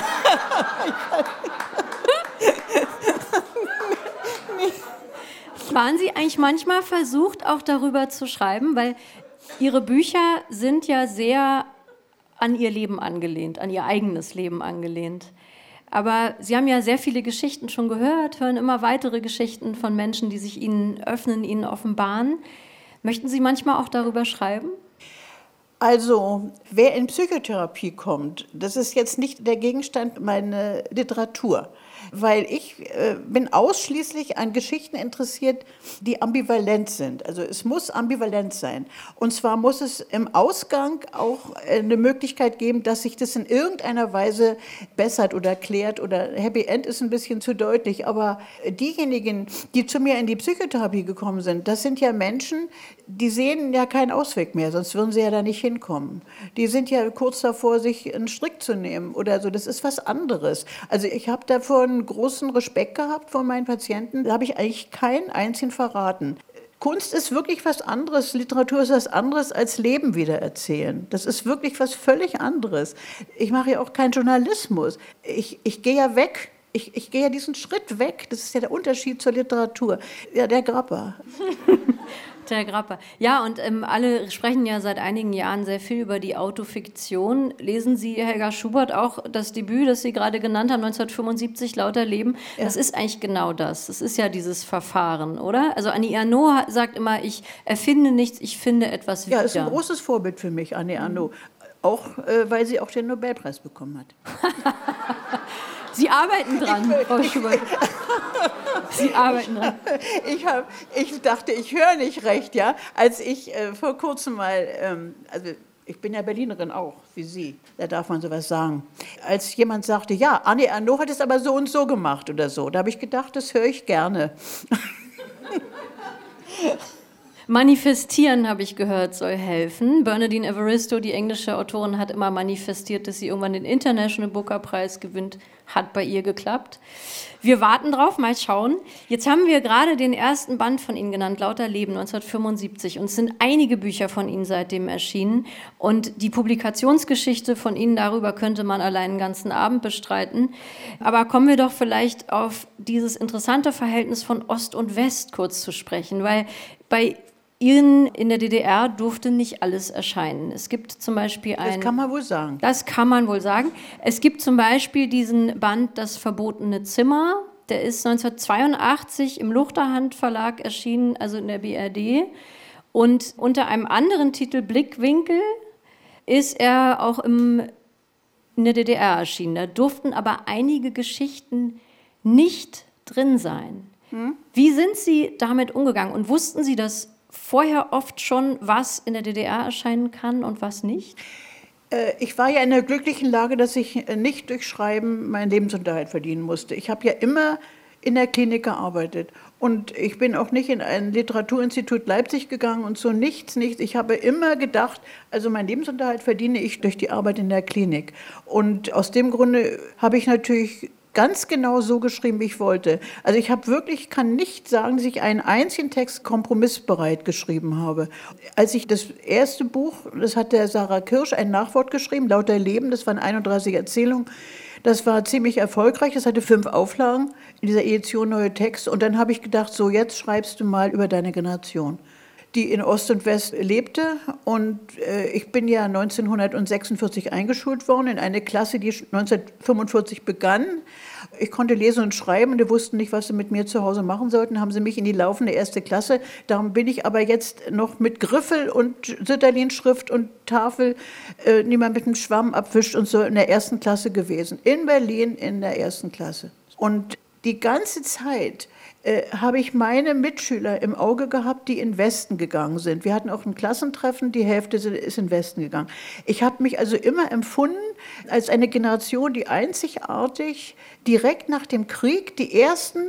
Waren Sie eigentlich manchmal versucht, auch darüber zu schreiben? Weil Ihre Bücher sind ja sehr an Ihr Leben angelehnt, an Ihr eigenes Leben angelehnt. Aber Sie haben ja sehr viele Geschichten schon gehört, hören immer weitere Geschichten von Menschen, die sich Ihnen öffnen, Ihnen offenbaren. Möchten Sie manchmal auch darüber schreiben? Also, wer in Psychotherapie kommt, das ist jetzt nicht der Gegenstand meiner Literatur, weil ich äh, bin ausschließlich an Geschichten interessiert, die ambivalent sind. Also es muss ambivalent sein. Und zwar muss es im Ausgang auch eine Möglichkeit geben, dass sich das in irgendeiner Weise bessert oder klärt oder Happy End ist ein bisschen zu deutlich. Aber diejenigen, die zu mir in die Psychotherapie gekommen sind, das sind ja Menschen, die sehen ja keinen Ausweg mehr, sonst würden sie ja da nicht hinkommen. Die sind ja kurz davor, sich einen Strick zu nehmen oder so. Das ist was anderes. Also ich habe davor einen großen Respekt gehabt vor meinen Patienten. Da habe ich eigentlich keinen einzigen verraten. Kunst ist wirklich was anderes, Literatur ist was anderes als Leben wiedererzählen. Das ist wirklich was völlig anderes. Ich mache ja auch keinen Journalismus. Ich, ich gehe ja weg. Ich, ich gehe ja diesen Schritt weg. Das ist ja der Unterschied zur Literatur. Ja, der Grappa. Der Grappa. Ja, und ähm, alle sprechen ja seit einigen Jahren sehr viel über die Autofiktion. Lesen Sie Helga Schubert auch das Debüt, das Sie gerade genannt haben, neunzehnhundertfünfundsiebzig, Lauter Leben? Ja. Das ist eigentlich genau das. Das ist ja dieses Verfahren, oder? Also Annie Ernaux sagt immer, ich erfinde nichts, ich finde etwas wieder. Ja, ist ein großes Vorbild für mich, Annie Ernaux. Auch, äh, weil sie auch den Nobelpreis bekommen hat. Sie arbeiten dran, ich, Frau Schubert. Sie arbeiten dran. Ich, hab, ich dachte, ich höre nicht recht, ja. Als ich äh, vor kurzem mal, ähm, also Ich bin ja Berlinerin auch, wie Sie. Da darf man sowas sagen. Als jemand sagte, ja, Annie Ernaux hat es aber so und so gemacht oder so, da habe ich gedacht, das höre ich gerne. Manifestieren, habe ich gehört, soll helfen. Bernardine Evaristo, die englische Autorin, hat immer manifestiert, dass sie irgendwann den International Booker Prize gewinnt. Hat bei ihr geklappt. Wir warten drauf, mal schauen. Jetzt haben wir gerade den ersten Band von Ihnen genannt, Lauter Leben, neunzehnhundertfünfundsiebzig. Und es sind einige Bücher von Ihnen seitdem erschienen. Und die Publikationsgeschichte von Ihnen, darüber könnte man allein einen ganzen Abend bestreiten. Aber kommen wir doch vielleicht auf dieses interessante Verhältnis von Ost und West kurz zu sprechen. Weil bei Ihnen in der D D R durfte nicht alles erscheinen. Es gibt zum Beispiel ein... Das kann man wohl sagen. Das kann man wohl sagen. Es gibt zum Beispiel diesen Band Das verbotene Zimmer. Der ist neunzehnhundertzweiundachtzig im Luchterhand Verlag erschienen, also in der B R D. Und unter einem anderen Titel Blickwinkel ist er auch im, in der D D R erschienen. Da durften aber einige Geschichten nicht drin sein. Hm? Wie sind Sie damit umgegangen? Und wussten Sie das vorher oft schon, was in der D D R erscheinen kann und was nicht? Ich war ja in der glücklichen Lage, dass ich nicht durch Schreiben meinen Lebensunterhalt verdienen musste. Ich habe ja immer in der Klinik gearbeitet. Und ich bin auch nicht in ein Literaturinstitut Leipzig gegangen und so, nichts, nichts. Ich habe immer gedacht, also meinen Lebensunterhalt verdiene ich durch die Arbeit in der Klinik. Und aus dem Grunde habe ich natürlich ganz genau so geschrieben, wie ich wollte. Also ich habe wirklich, kann nicht sagen, dass ich einen einzigen Text kompromissbereit geschrieben habe. Als ich das erste Buch, das hat der Sarah Kirsch, ein Nachwort geschrieben, Lauter Leben, das waren einunddreißig Erzählungen, das war ziemlich erfolgreich, das hatte fünf Auflagen in dieser Edition Neue Texte. Und dann habe ich gedacht, so jetzt schreibst du mal über deine Generation, die in Ost und West lebte. Und äh, ich bin ja neunzehnhundertsechsundvierzig eingeschult worden in eine Klasse, die neunzehnhundertfünfundvierzig begann. Ich konnte lesen und schreiben und die wussten nicht, was sie mit mir zu Hause machen sollten. Haben sie mich in die laufende erste Klasse. Darum bin ich aber jetzt noch mit Griffel und Sütterlin-Schrift und Tafel, äh, die man mit dem Schwamm abwischt und so in der ersten Klasse gewesen. In Berlin in der ersten Klasse. Und die ganze Zeit äh, habe ich meine Mitschüler im Auge gehabt, die in den Westen gegangen sind. Wir hatten auch ein Klassentreffen, die Hälfte ist in den Westen gegangen. Ich habe mich also immer empfunden als eine Generation, die einzigartig direkt nach dem Krieg, die ersten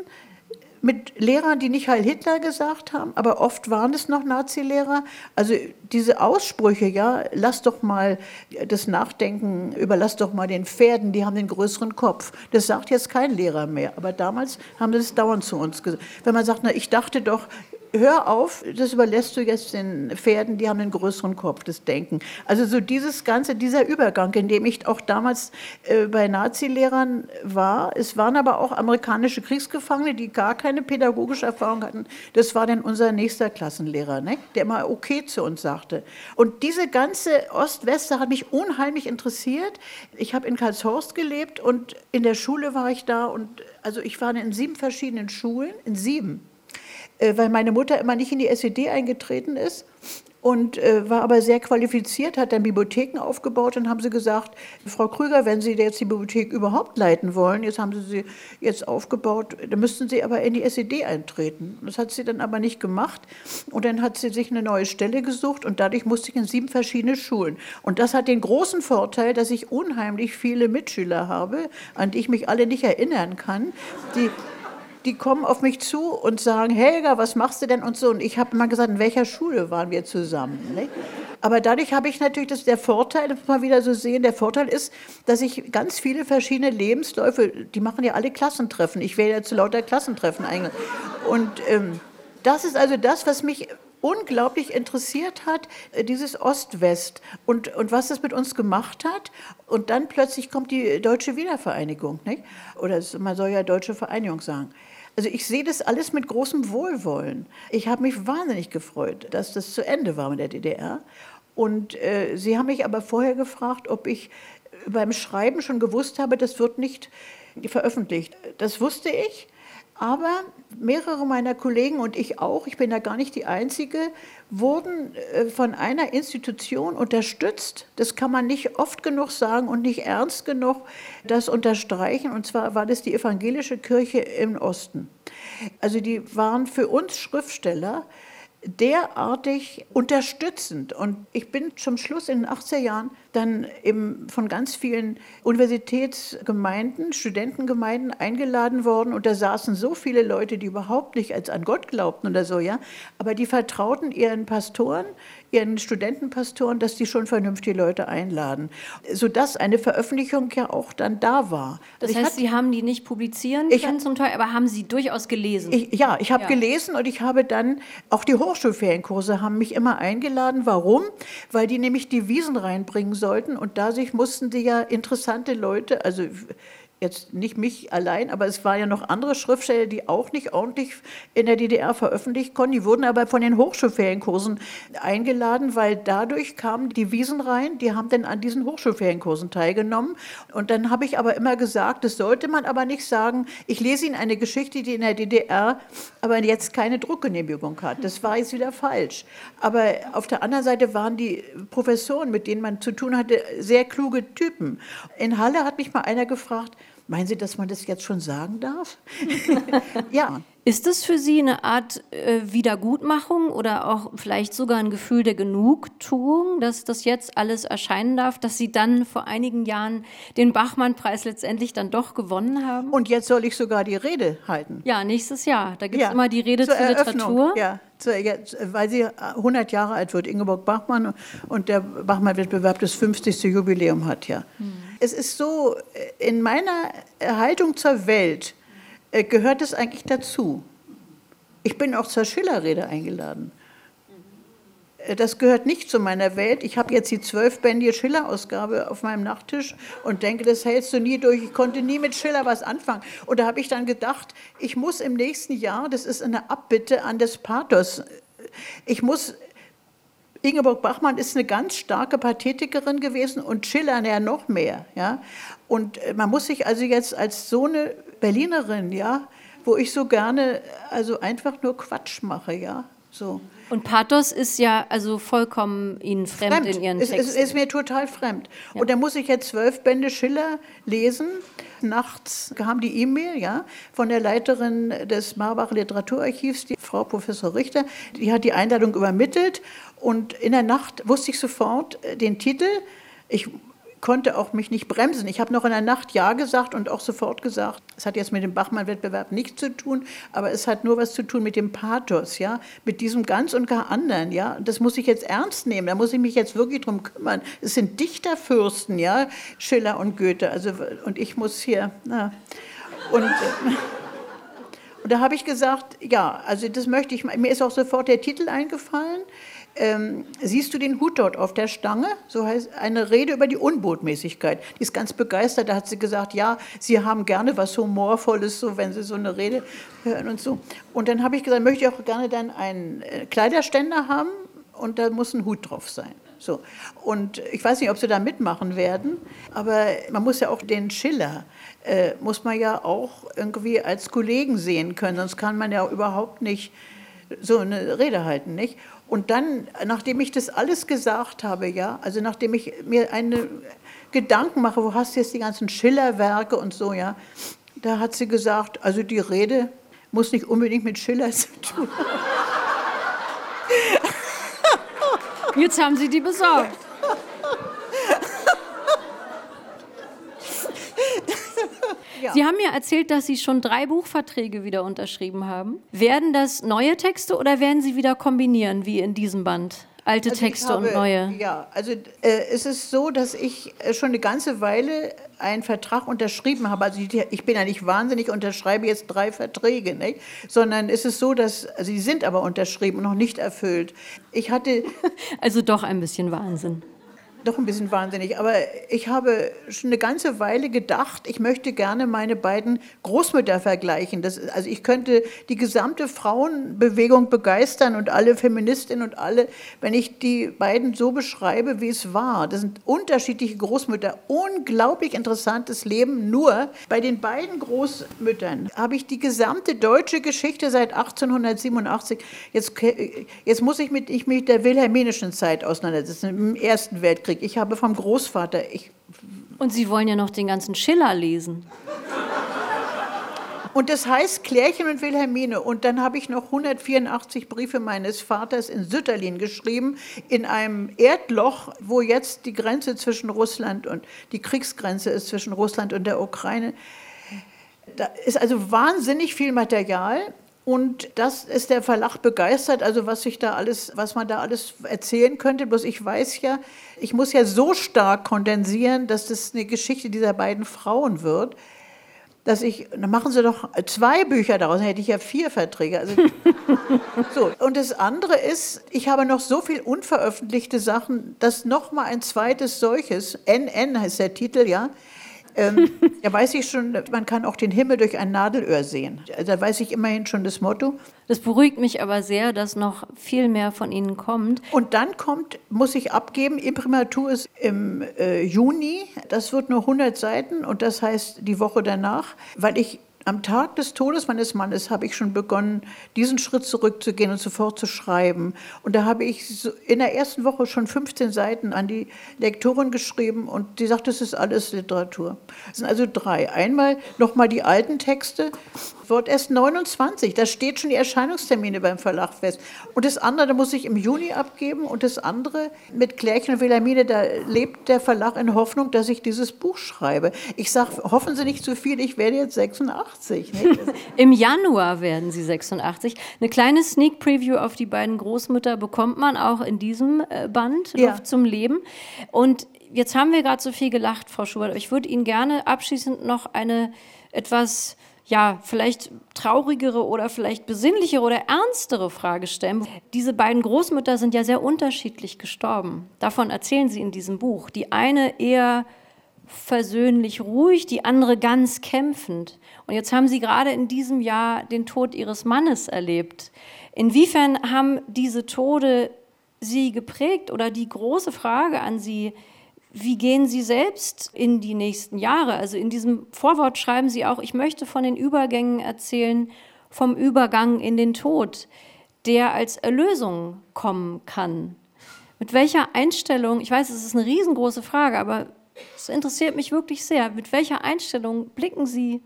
mit Lehrern, die nicht Heil Hitler gesagt haben, aber oft waren es noch Nazi-Lehrer. Also diese Aussprüche, ja, lass doch mal das Nachdenken, überlass doch mal den Pferden, die haben den größeren Kopf. Das sagt jetzt kein Lehrer mehr, aber damals haben sie das dauernd zu uns gesagt. Wenn man sagt, na, ich dachte doch, hör auf, das überlässt du jetzt den Pferden, die haben einen größeren Kopf, das Denken. Also so dieses Ganze, dieser Übergang, in dem ich auch damals äh, bei Nazi-Lehrern war. Es waren aber auch amerikanische Kriegsgefangene, die gar keine pädagogische Erfahrung hatten. Das war dann unser nächster Klassenlehrer, ne? Der immer okay zu uns sagte. Und diese ganze Ost-West hat mich unheimlich interessiert. Ich habe in Karlshorst gelebt und in der Schule war ich da. Und also ich war in sieben verschiedenen Schulen, in sieben. Weil meine Mutter immer nicht in die S E D eingetreten ist und äh, war aber sehr qualifiziert, hat dann Bibliotheken aufgebaut. Dann haben sie gesagt, Frau Krüger, wenn Sie jetzt die Bibliothek überhaupt leiten wollen, jetzt haben Sie sie jetzt aufgebaut, dann müssten Sie aber in die S E D eintreten. Das hat sie dann aber nicht gemacht und dann hat sie sich eine neue Stelle gesucht und dadurch musste ich in sieben verschiedene Schulen. Und das hat den großen Vorteil, dass ich unheimlich viele Mitschüler habe, an die ich mich alle nicht erinnern kann, die Die kommen auf mich zu und sagen, Helga, was machst du denn und so. Und ich habe immer gesagt, in welcher Schule waren wir zusammen? Ne? Aber dadurch habe ich natürlich, das der Vorteil, das muss man wieder so sehen, der Vorteil ist, dass ich ganz viele verschiedene Lebensläufe, die machen ja alle Klassentreffen. Ich werde ja zu lauter Klassentreffen eingeladen. Und ähm, das ist also das, was mich unglaublich interessiert hat, dieses Ost-West und, und was das mit uns gemacht hat. Und dann plötzlich kommt die deutsche Wiedervereinigung, nicht? Oder man soll ja deutsche Vereinigung sagen. Also ich sehe das alles mit großem Wohlwollen. Ich habe mich wahnsinnig gefreut, dass das zu Ende war mit der D D R. Und äh, sie haben mich aber vorher gefragt, ob ich beim Schreiben schon gewusst habe, das wird nicht veröffentlicht. Das wusste ich. Aber mehrere meiner Kollegen und ich auch, ich bin da gar nicht die Einzige, wurden von einer Institution unterstützt. Das kann man nicht oft genug sagen und nicht ernst genug das unterstreichen. Und zwar war das die evangelische Kirche im Osten. Also die waren für uns Schriftsteller derartig unterstützend. Und ich bin zum Schluss in den achtziger Jahren dann eben von ganz vielen Universitätsgemeinden, Studentengemeinden eingeladen worden. Und da saßen so viele Leute, die überhaupt nicht als an Gott glaubten oder so, ja. Aber die vertrauten ihren Pastoren, ihren Studentenpastoren, dass die schon vernünftige Leute einladen. Sodass eine Veröffentlichung ja auch dann da war. Das ich heißt, hatte, Sie haben die nicht publizieren können zum Teil, aber haben Sie durchaus gelesen? Ich, ja, ich habe ja. gelesen und ich habe dann, auch die Hochschulferienkurse haben mich immer eingeladen. Warum? Weil die nämlich Devisen reinbringen sollten und dadurch mussten die ja interessante Leute, also jetzt nicht mich allein, aber es waren ja noch andere Schriftsteller, die auch nicht ordentlich in der D D R veröffentlicht konnten. Die wurden aber von den Hochschulferienkursen eingeladen, weil dadurch kamen die Devisen rein, die haben dann an diesen Hochschulferienkursen teilgenommen. Und dann habe ich aber immer gesagt, das sollte man aber nicht sagen, ich lese Ihnen eine Geschichte, die in der D D R aber jetzt keine Druckgenehmigung hat. Das war jetzt wieder falsch. Aber auf der anderen Seite waren die Professoren, mit denen man zu tun hatte, sehr kluge Typen. In Halle hat mich mal einer gefragt, meinen Sie, dass man das jetzt schon sagen darf? Ja. Ist das für Sie eine Art äh, Wiedergutmachung oder auch vielleicht sogar ein Gefühl der Genugtuung, dass das jetzt alles erscheinen darf, dass Sie dann vor einigen Jahren den Bachmann-Preis letztendlich dann doch gewonnen haben? Und jetzt soll ich sogar die Rede halten. Ja, nächstes Jahr. Da gibt es ja, immer die Rede zur, zur Literatur. Ja, zur, jetzt, weil sie hundert Jahre alt wird, Ingeborg Bachmann, und der Bachmann-Wettbewerb das fünfzigste Jubiläum hat. Ja. Hm. Es ist so, in meiner Haltung zur Welt gehört es eigentlich dazu. Ich bin auch zur Schiller-Rede eingeladen. Das gehört nicht zu meiner Welt. Ich habe jetzt die zwölfbändige Schiller-Ausgabe auf meinem Nachttisch und denke, das hältst du nie durch. Ich konnte nie mit Schiller was anfangen. Und da habe ich dann gedacht, ich muss im nächsten Jahr, das ist eine Abbitte an das Pathos, ich muss... Ingeborg Bachmann ist eine ganz starke Pathetikerin gewesen und Schiller ja noch mehr. Ja? Und man muss sich also jetzt als so eine Berlinerin, ja, wo ich so gerne also einfach nur Quatsch mache, ja, so. Und Pathos ist ja also vollkommen Ihnen fremd, fremd. in Ihren Texten. Es ist, ist mir total fremd. Ja. Und da muss ich jetzt zwölf Bände Schiller lesen. Nachts kam die E-Mail, ja, von der Leiterin des Marbacher Literaturarchivs, die Frau Professor Richter. Die hat die Einladung übermittelt. Und in der Nacht wusste ich sofort den Titel. Ich konnte auch mich nicht bremsen. Ich habe noch in der Nacht Ja gesagt und auch sofort gesagt, es hat jetzt mit dem Bachmann-Wettbewerb nichts zu tun, aber es hat nur was zu tun mit dem Pathos, ja, mit diesem ganz und gar anderen, ja. Das muss ich jetzt ernst nehmen, da muss ich mich jetzt wirklich drum kümmern. Es sind Dichterfürsten, ja, Schiller und Goethe, also, und ich muss hier, na, und... Äh, Und da habe ich gesagt, ja, also das möchte ich, mir ist auch sofort der Titel eingefallen. Ähm, siehst du den Hut dort auf der Stange? So heißt eine Rede über die Unbotmäßigkeit. Die ist ganz begeistert, da hat sie gesagt, ja, Sie haben gerne was Humorvolles, so wenn Sie so eine Rede hören und so. Und dann habe ich gesagt, möchte ich auch gerne dann einen Kleiderständer haben und da muss ein Hut drauf sein. So. Und ich weiß nicht, ob Sie da mitmachen werden, aber man muss ja auch den Schiller, äh, muss man ja auch irgendwie als Kollegen sehen können, sonst kann man ja überhaupt nicht so eine Rede halten, nicht? Und dann, nachdem ich das alles gesagt habe, ja, also nachdem ich mir eine Gedanken mache, wo hast du jetzt die ganzen Schiller-Werke und so, ja, da hat sie gesagt, also die Rede muss nicht unbedingt mit Schiller zu tun haben. Jetzt haben Sie die besorgt. Ja. Sie haben mir erzählt, dass Sie schon drei Buchverträge wieder unterschrieben haben. Werden das neue Texte oder werden Sie wieder kombinieren, wie in diesem Band? Alte also Texte habe, und neue? Ja, also äh, es ist so, dass ich schon eine ganze Weile einen Vertrag unterschrieben habe. Also ich, ich bin ja nicht wahnsinnig, unterschreibe jetzt drei Verträge, nicht? Sondern es ist so, dass, also die sind aber unterschrieben und noch nicht erfüllt. Ich hatte... Also doch ein bisschen Wahnsinn. Doch ein bisschen wahnsinnig, aber ich habe schon eine ganze Weile gedacht, ich möchte gerne meine beiden Großmütter vergleichen. Das, also ich könnte die gesamte Frauenbewegung begeistern und alle Feministinnen und alle, wenn ich die beiden so beschreibe, wie es war. Das sind unterschiedliche Großmütter, unglaublich interessantes Leben. Nur bei den beiden Großmüttern habe ich die gesamte deutsche Geschichte seit achtzehnhundertsiebenundachtzig, jetzt, jetzt muss ich, mit, ich mich mit der wilhelminischen Zeit auseinandersetzen, im Ersten Weltkrieg. Ich habe vom Großvater... Ich Und Sie wollen ja noch den ganzen Schiller lesen. Und das heißt Klärchen und Wilhelmine. Und dann habe ich noch hundertvierundachtzig Briefe meines Vaters in Sütterlin geschrieben, in einem Erdloch, wo jetzt die Grenze zwischen Russland und die Kriegsgrenze ist zwischen Russland und der Ukraine. Da ist also wahnsinnig viel Material. Und das ist der Verlag begeistert, also was ich da alles, was man da alles erzählen könnte. Bloß ich weiß ja, ich muss ja so stark kondensieren, dass das eine Geschichte dieser beiden Frauen wird, dass ich, dann machen Sie doch zwei Bücher daraus, dann hätte ich ja vier Verträge. Also, so. Und das andere ist, ich habe noch so viel unveröffentlichte Sachen, dass noch mal ein zweites solches, N N heißt der Titel, ja, ähm, da weiß ich schon, man kann auch den Himmel durch ein Nadelöhr sehen. Da weiß ich immerhin schon das Motto. Das beruhigt mich aber sehr, dass noch viel mehr von Ihnen kommt. Und dann kommt, muss ich abgeben, Imprimatur ist im äh, Juni, das wird nur hundert Seiten und das heißt die Woche danach, weil ich am Tag des Todes meines Mannes habe ich schon begonnen, diesen Schritt zurückzugehen und sofort zu schreiben. Und da habe ich so in der ersten Woche schon fünfzehn Seiten an die Lektorin geschrieben und die sagt, das ist alles Literatur. Es sind also drei. Einmal nochmal die alten Texte, wird erst neunundzwanzig, da steht schon die Erscheinungstermine beim Verlag fest. Und das andere, da muss ich im Juni abgeben und das andere mit Klärchen und Wilhelmine, da lebt der Verlag in Hoffnung, dass ich dieses Buch schreibe. Ich sage, hoffen Sie nicht zu viel, ich werde jetzt sechsundachtzig. Nicht? Im Januar werden Sie sechsundachtzig. Eine kleine Sneak Preview auf die beiden Großmütter bekommt man auch in diesem Band, Ja. Luft zum Leben. Und jetzt haben wir gerade so viel gelacht, Frau Schubert. Ich würde Ihnen gerne abschließend noch eine etwas, ja, vielleicht traurigere oder vielleicht besinnlichere oder ernstere Frage stellen. Diese beiden Großmütter sind ja sehr unterschiedlich gestorben. Davon erzählen Sie in diesem Buch. Die eine eher versöhnlich ruhig, die andere ganz kämpfend. Und jetzt haben Sie gerade in diesem Jahr den Tod Ihres Mannes erlebt. Inwiefern haben diese Tode Sie geprägt? Oder die große Frage an Sie, wie gehen Sie selbst in die nächsten Jahre? Also in diesem Vorwort schreiben Sie auch, ich möchte von den Übergängen erzählen, vom Übergang in den Tod, der als Erlösung kommen kann. Mit welcher Einstellung, ich weiß, es ist eine riesengroße Frage, aber es interessiert mich wirklich sehr, mit welcher Einstellung blicken Sie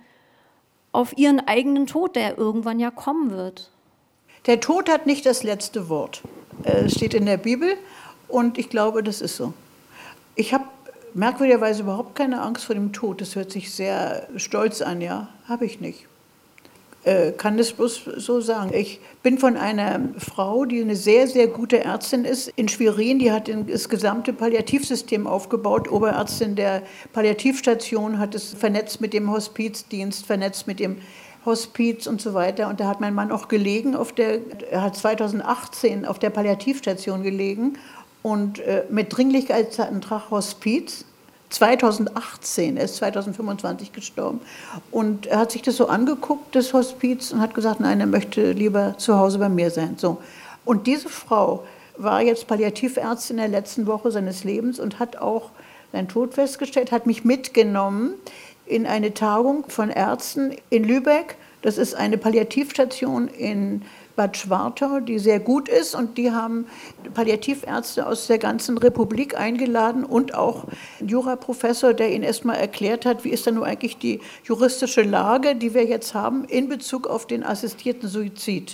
auf Ihren eigenen Tod, der irgendwann ja kommen wird? Der Tod hat nicht das letzte Wort. Es steht in der Bibel und ich glaube, das ist so. Ich habe merkwürdigerweise überhaupt keine Angst vor dem Tod. Das hört sich sehr stolz an, ja, habe ich nicht. Äh, kann das bloß so sagen. Ich bin von einer Frau, die eine sehr, sehr gute Ärztin ist, in Schwerin, die hat das gesamte Palliativsystem aufgebaut, Oberärztin der Palliativstation, hat es vernetzt mit dem Hospizdienst, vernetzt mit dem Hospiz und so weiter. Und da hat mein Mann auch gelegen, auf der, er hat zweitausendachtzehn auf der Palliativstation gelegen und äh, mit Dringlichkeitsantrag Hospiz. zweitausendachtzehn, er ist zweitausendfünfundzwanzig gestorben. Und er hat sich das so angeguckt, das Hospiz, und hat gesagt, nein, er möchte lieber zu Hause bei mir sein. So. Und diese Frau war jetzt Palliativärztin in der letzten Woche seines Lebens und hat auch seinen Tod festgestellt, hat mich mitgenommen in eine Tagung von Ärzten in Lübeck. Das ist eine Palliativstation in Bad Schwartau, die sehr gut ist, und die haben Palliativärzte aus der ganzen Republik eingeladen und auch einen Juraprofessor, der ihnen erstmal erklärt hat, wie ist denn nun eigentlich die juristische Lage, die wir jetzt haben in Bezug auf den assistierten Suizid.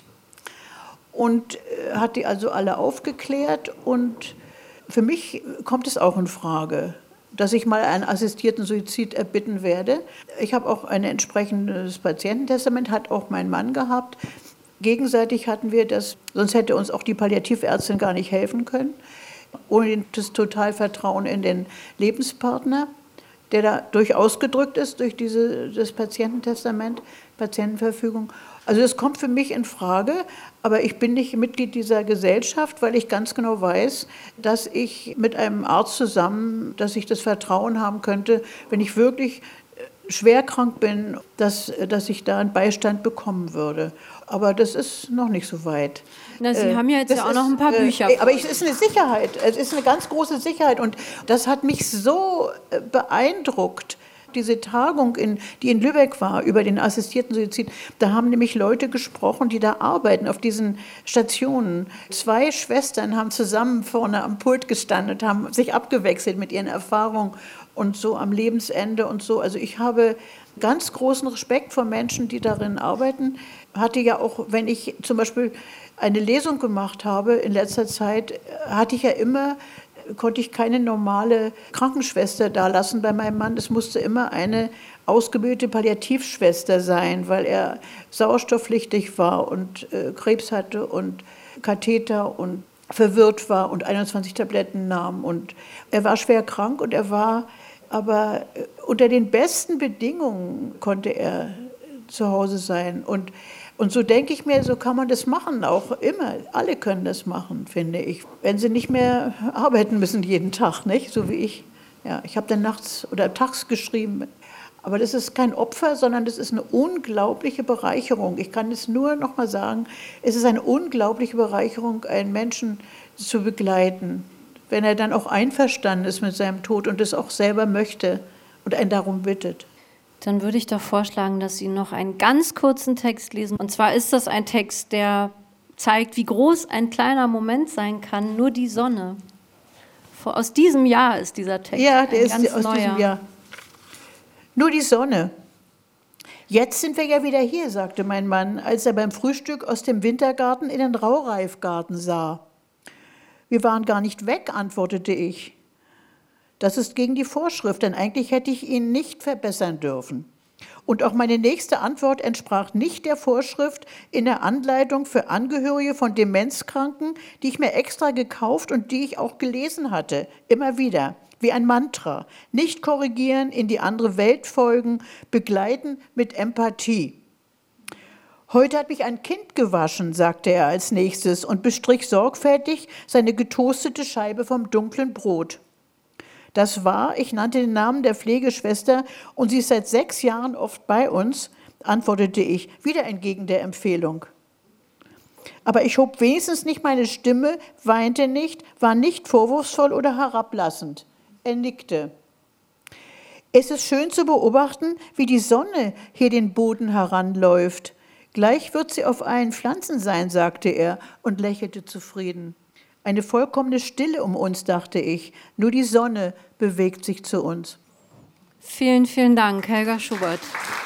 Und hat die also alle aufgeklärt, und für mich kommt es auch in Frage, dass ich mal einen assistierten Suizid erbitten werde. Ich habe auch ein entsprechendes Patiententestament, hat auch mein Mann gehabt. Gegenseitig hatten wir das, sonst hätte uns auch die Palliativärztin gar nicht helfen können, ohne das Totalvertrauen in den Lebenspartner, der da durchaus gedrückt ist durch diese, das Patiententestament, Patientenverfügung. Also das kommt für mich in Frage, aber ich bin nicht Mitglied dieser Gesellschaft, weil ich ganz genau weiß, dass ich mit einem Arzt zusammen, dass ich das Vertrauen haben könnte, wenn ich wirklich schwer krank bin, dass, dass ich da einen Beistand bekommen würde. Aber das ist noch nicht so weit. Na, Sie äh, haben ja jetzt ja auch ist, noch ein paar Bücher. Äh, aber es ist eine Sicherheit, es ist eine ganz große Sicherheit, und das hat mich so beeindruckt. Diese Tagung, in, die in Lübeck war, über den assistierten Suizid, da haben nämlich Leute gesprochen, die da arbeiten, auf diesen Stationen. Zwei Schwestern haben zusammen vorne am Pult gestanden und haben sich abgewechselt mit ihren Erfahrungen und so am Lebensende und so. Also ich habe ganz großen Respekt vor Menschen, die darin arbeiten. Hatte ja auch, wenn ich zum Beispiel eine Lesung gemacht habe in letzter Zeit, hatte ich ja immer, konnte ich keine normale Krankenschwester da lassen bei meinem Mann. Es musste immer eine ausgebildete Palliativschwester sein, weil er sauerstoffpflichtig war und äh, Krebs hatte und Katheter und verwirrt war und einundzwanzig Tabletten nahm. Und er war schwer krank und er war, aber unter den besten Bedingungen konnte er zu Hause sein. Und, und so denke ich mir, so kann man das machen, auch immer. Alle können das machen, finde ich. Wenn sie nicht mehr arbeiten müssen jeden Tag, nicht? So wie ich. Ja, ich habe dann nachts oder tags geschrieben. Aber das ist kein Opfer, sondern das ist eine unglaubliche Bereicherung. Ich kann es nur noch mal sagen, es ist eine unglaubliche Bereicherung, einen Menschen zu begleiten, wenn er dann auch einverstanden ist mit seinem Tod und es auch selber möchte und einen darum bittet. Dann würde ich doch vorschlagen, dass Sie noch einen ganz kurzen Text lesen. Und zwar ist das ein Text, der zeigt, wie groß ein kleiner Moment sein kann, nur die Sonne. Aus diesem Jahr ist dieser Text. Ja, der ein ist ganz aus neuer. diesem Jahr. Nur die Sonne. Jetzt sind wir ja wieder hier, sagte mein Mann, als er beim Frühstück aus dem Wintergarten in den Raureifgarten sah. Wir waren gar nicht weg, antwortete ich. Das ist gegen die Vorschrift, denn eigentlich hätte ich ihn nicht verbessern dürfen. Und auch meine nächste Antwort entsprach nicht der Vorschrift in der Anleitung für Angehörige von Demenzkranken, die ich mir extra gekauft und die ich auch gelesen hatte, immer wieder. Wie ein Mantra. Nicht korrigieren, in die andere Welt folgen, begleiten mit Empathie. Heute hat mich ein Kind gewaschen, sagte er als nächstes und bestrich sorgfältig seine getoastete Scheibe vom dunklen Brot. Das war, ich nannte den Namen der Pflegeschwester und sie ist seit sechs Jahren oft bei uns, antwortete ich, wieder entgegen der Empfehlung. Aber ich hob wenigstens nicht meine Stimme, weinte nicht, war nicht vorwurfsvoll oder herablassend. Er nickte. Es ist schön zu beobachten, wie die Sonne hier den Boden heranläuft. Gleich wird sie auf allen Pflanzen sein, sagte er und lächelte zufrieden. Eine vollkommene Stille um uns, dachte ich. Nur die Sonne bewegt sich zu uns. Vielen, vielen Dank, Helga Schubert.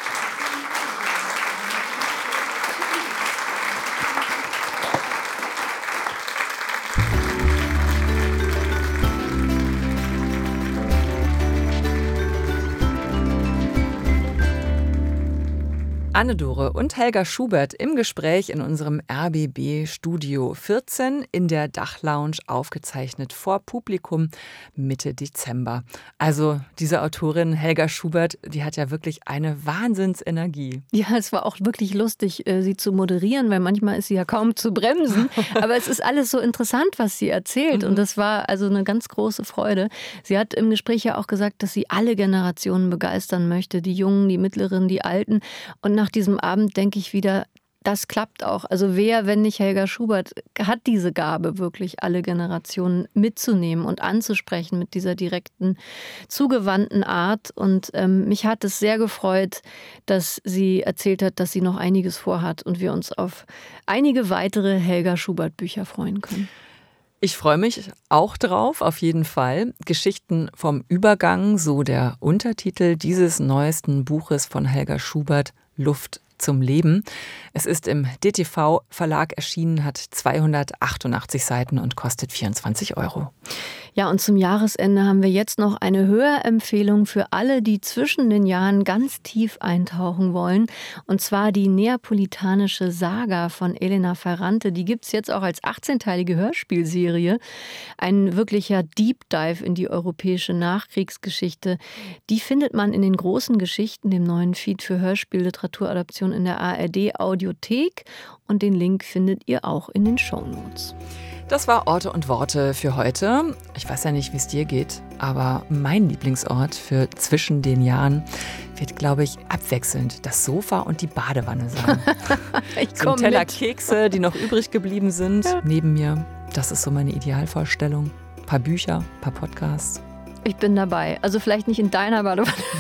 Anne-Dore und Helga Schubert im Gespräch in unserem R B B Studio vierzehn in der Dachlounge, aufgezeichnet vor Publikum Mitte Dezember. Also diese Autorin Helga Schubert, die hat ja wirklich eine Wahnsinnsenergie. Ja, es war auch wirklich lustig, sie zu moderieren, weil manchmal ist sie ja kaum zu bremsen. Aber es ist alles so interessant, was sie erzählt. Und das war also eine ganz große Freude. Sie hat im Gespräch ja auch gesagt, dass sie alle Generationen begeistern möchte. Die Jungen, die Mittleren, die Alten. Und nach diesem Abend denke ich wieder, das klappt auch. Also wer, wenn nicht Helga Schubert, hat diese Gabe, wirklich alle Generationen mitzunehmen und anzusprechen mit dieser direkten, zugewandten Art. Und ähm, mich hat es sehr gefreut, dass sie erzählt hat, dass sie noch einiges vorhat und wir uns auf einige weitere Helga Schubert-Bücher freuen können. Ich freue mich auch drauf, auf jeden Fall. Geschichten vom Übergang, so der Untertitel dieses neuesten Buches von Helga Schubert, Luft zum Leben. Es ist im D T V-Verlag erschienen, hat zweihundertachtundachtzig Seiten und kostet vierundzwanzig Euro. Ja, und zum Jahresende haben wir jetzt noch eine Hörempfehlung für alle, die zwischen den Jahren ganz tief eintauchen wollen. Und zwar die Neapolitanische Saga von Elena Ferrante. Die gibt es jetzt auch als achtzehnteilige Hörspielserie. Ein wirklicher Deep Dive in die europäische Nachkriegsgeschichte. Die findet man in den großen Geschichten, dem neuen Feed für Hörspielliteraturadaption in der A R D-Audiothek. Und den Link findet ihr auch in den Shownotes. Das war Orte und Worte für heute. Ich weiß ja nicht, wie es dir geht, aber mein Lieblingsort für zwischen den Jahren wird, glaube ich, abwechselnd das Sofa und die Badewanne sein. Ich so ein Teller mit. Kekse, die noch übrig geblieben sind, ja. Neben mir. Das ist so meine Idealvorstellung. Ein paar Bücher, ein paar Podcasts. Ich bin dabei. Also vielleicht nicht in deiner Badewanne.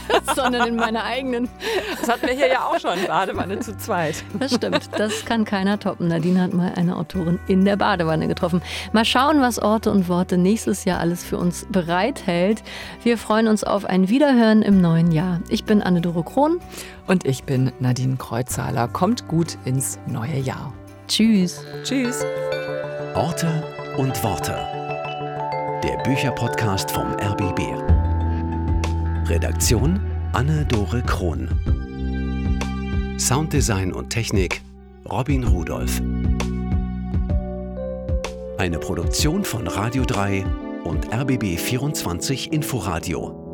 sondern in meiner eigenen. Das hatten wir hier ja auch schon, Badewanne zu zweit. Das stimmt, das kann keiner toppen. Nadine hat mal eine Autorin in der Badewanne getroffen. Mal schauen, was Orte und Worte nächstes Jahr alles für uns bereithält. Wir freuen uns auf ein Wiederhören im neuen Jahr. Ich bin Anne-Dore Krohn. Und ich bin Nadine Kreuzhaler. Kommt gut ins neue Jahr. Tschüss. Tschüss. Orte und Worte. Der Bücherpodcast vom R B B. Redaktion Anne-Dore Krohn. Sounddesign und Technik Robin Rudolph. Eine Produktion von Radio drei und R B B vierundzwanzig Inforadio.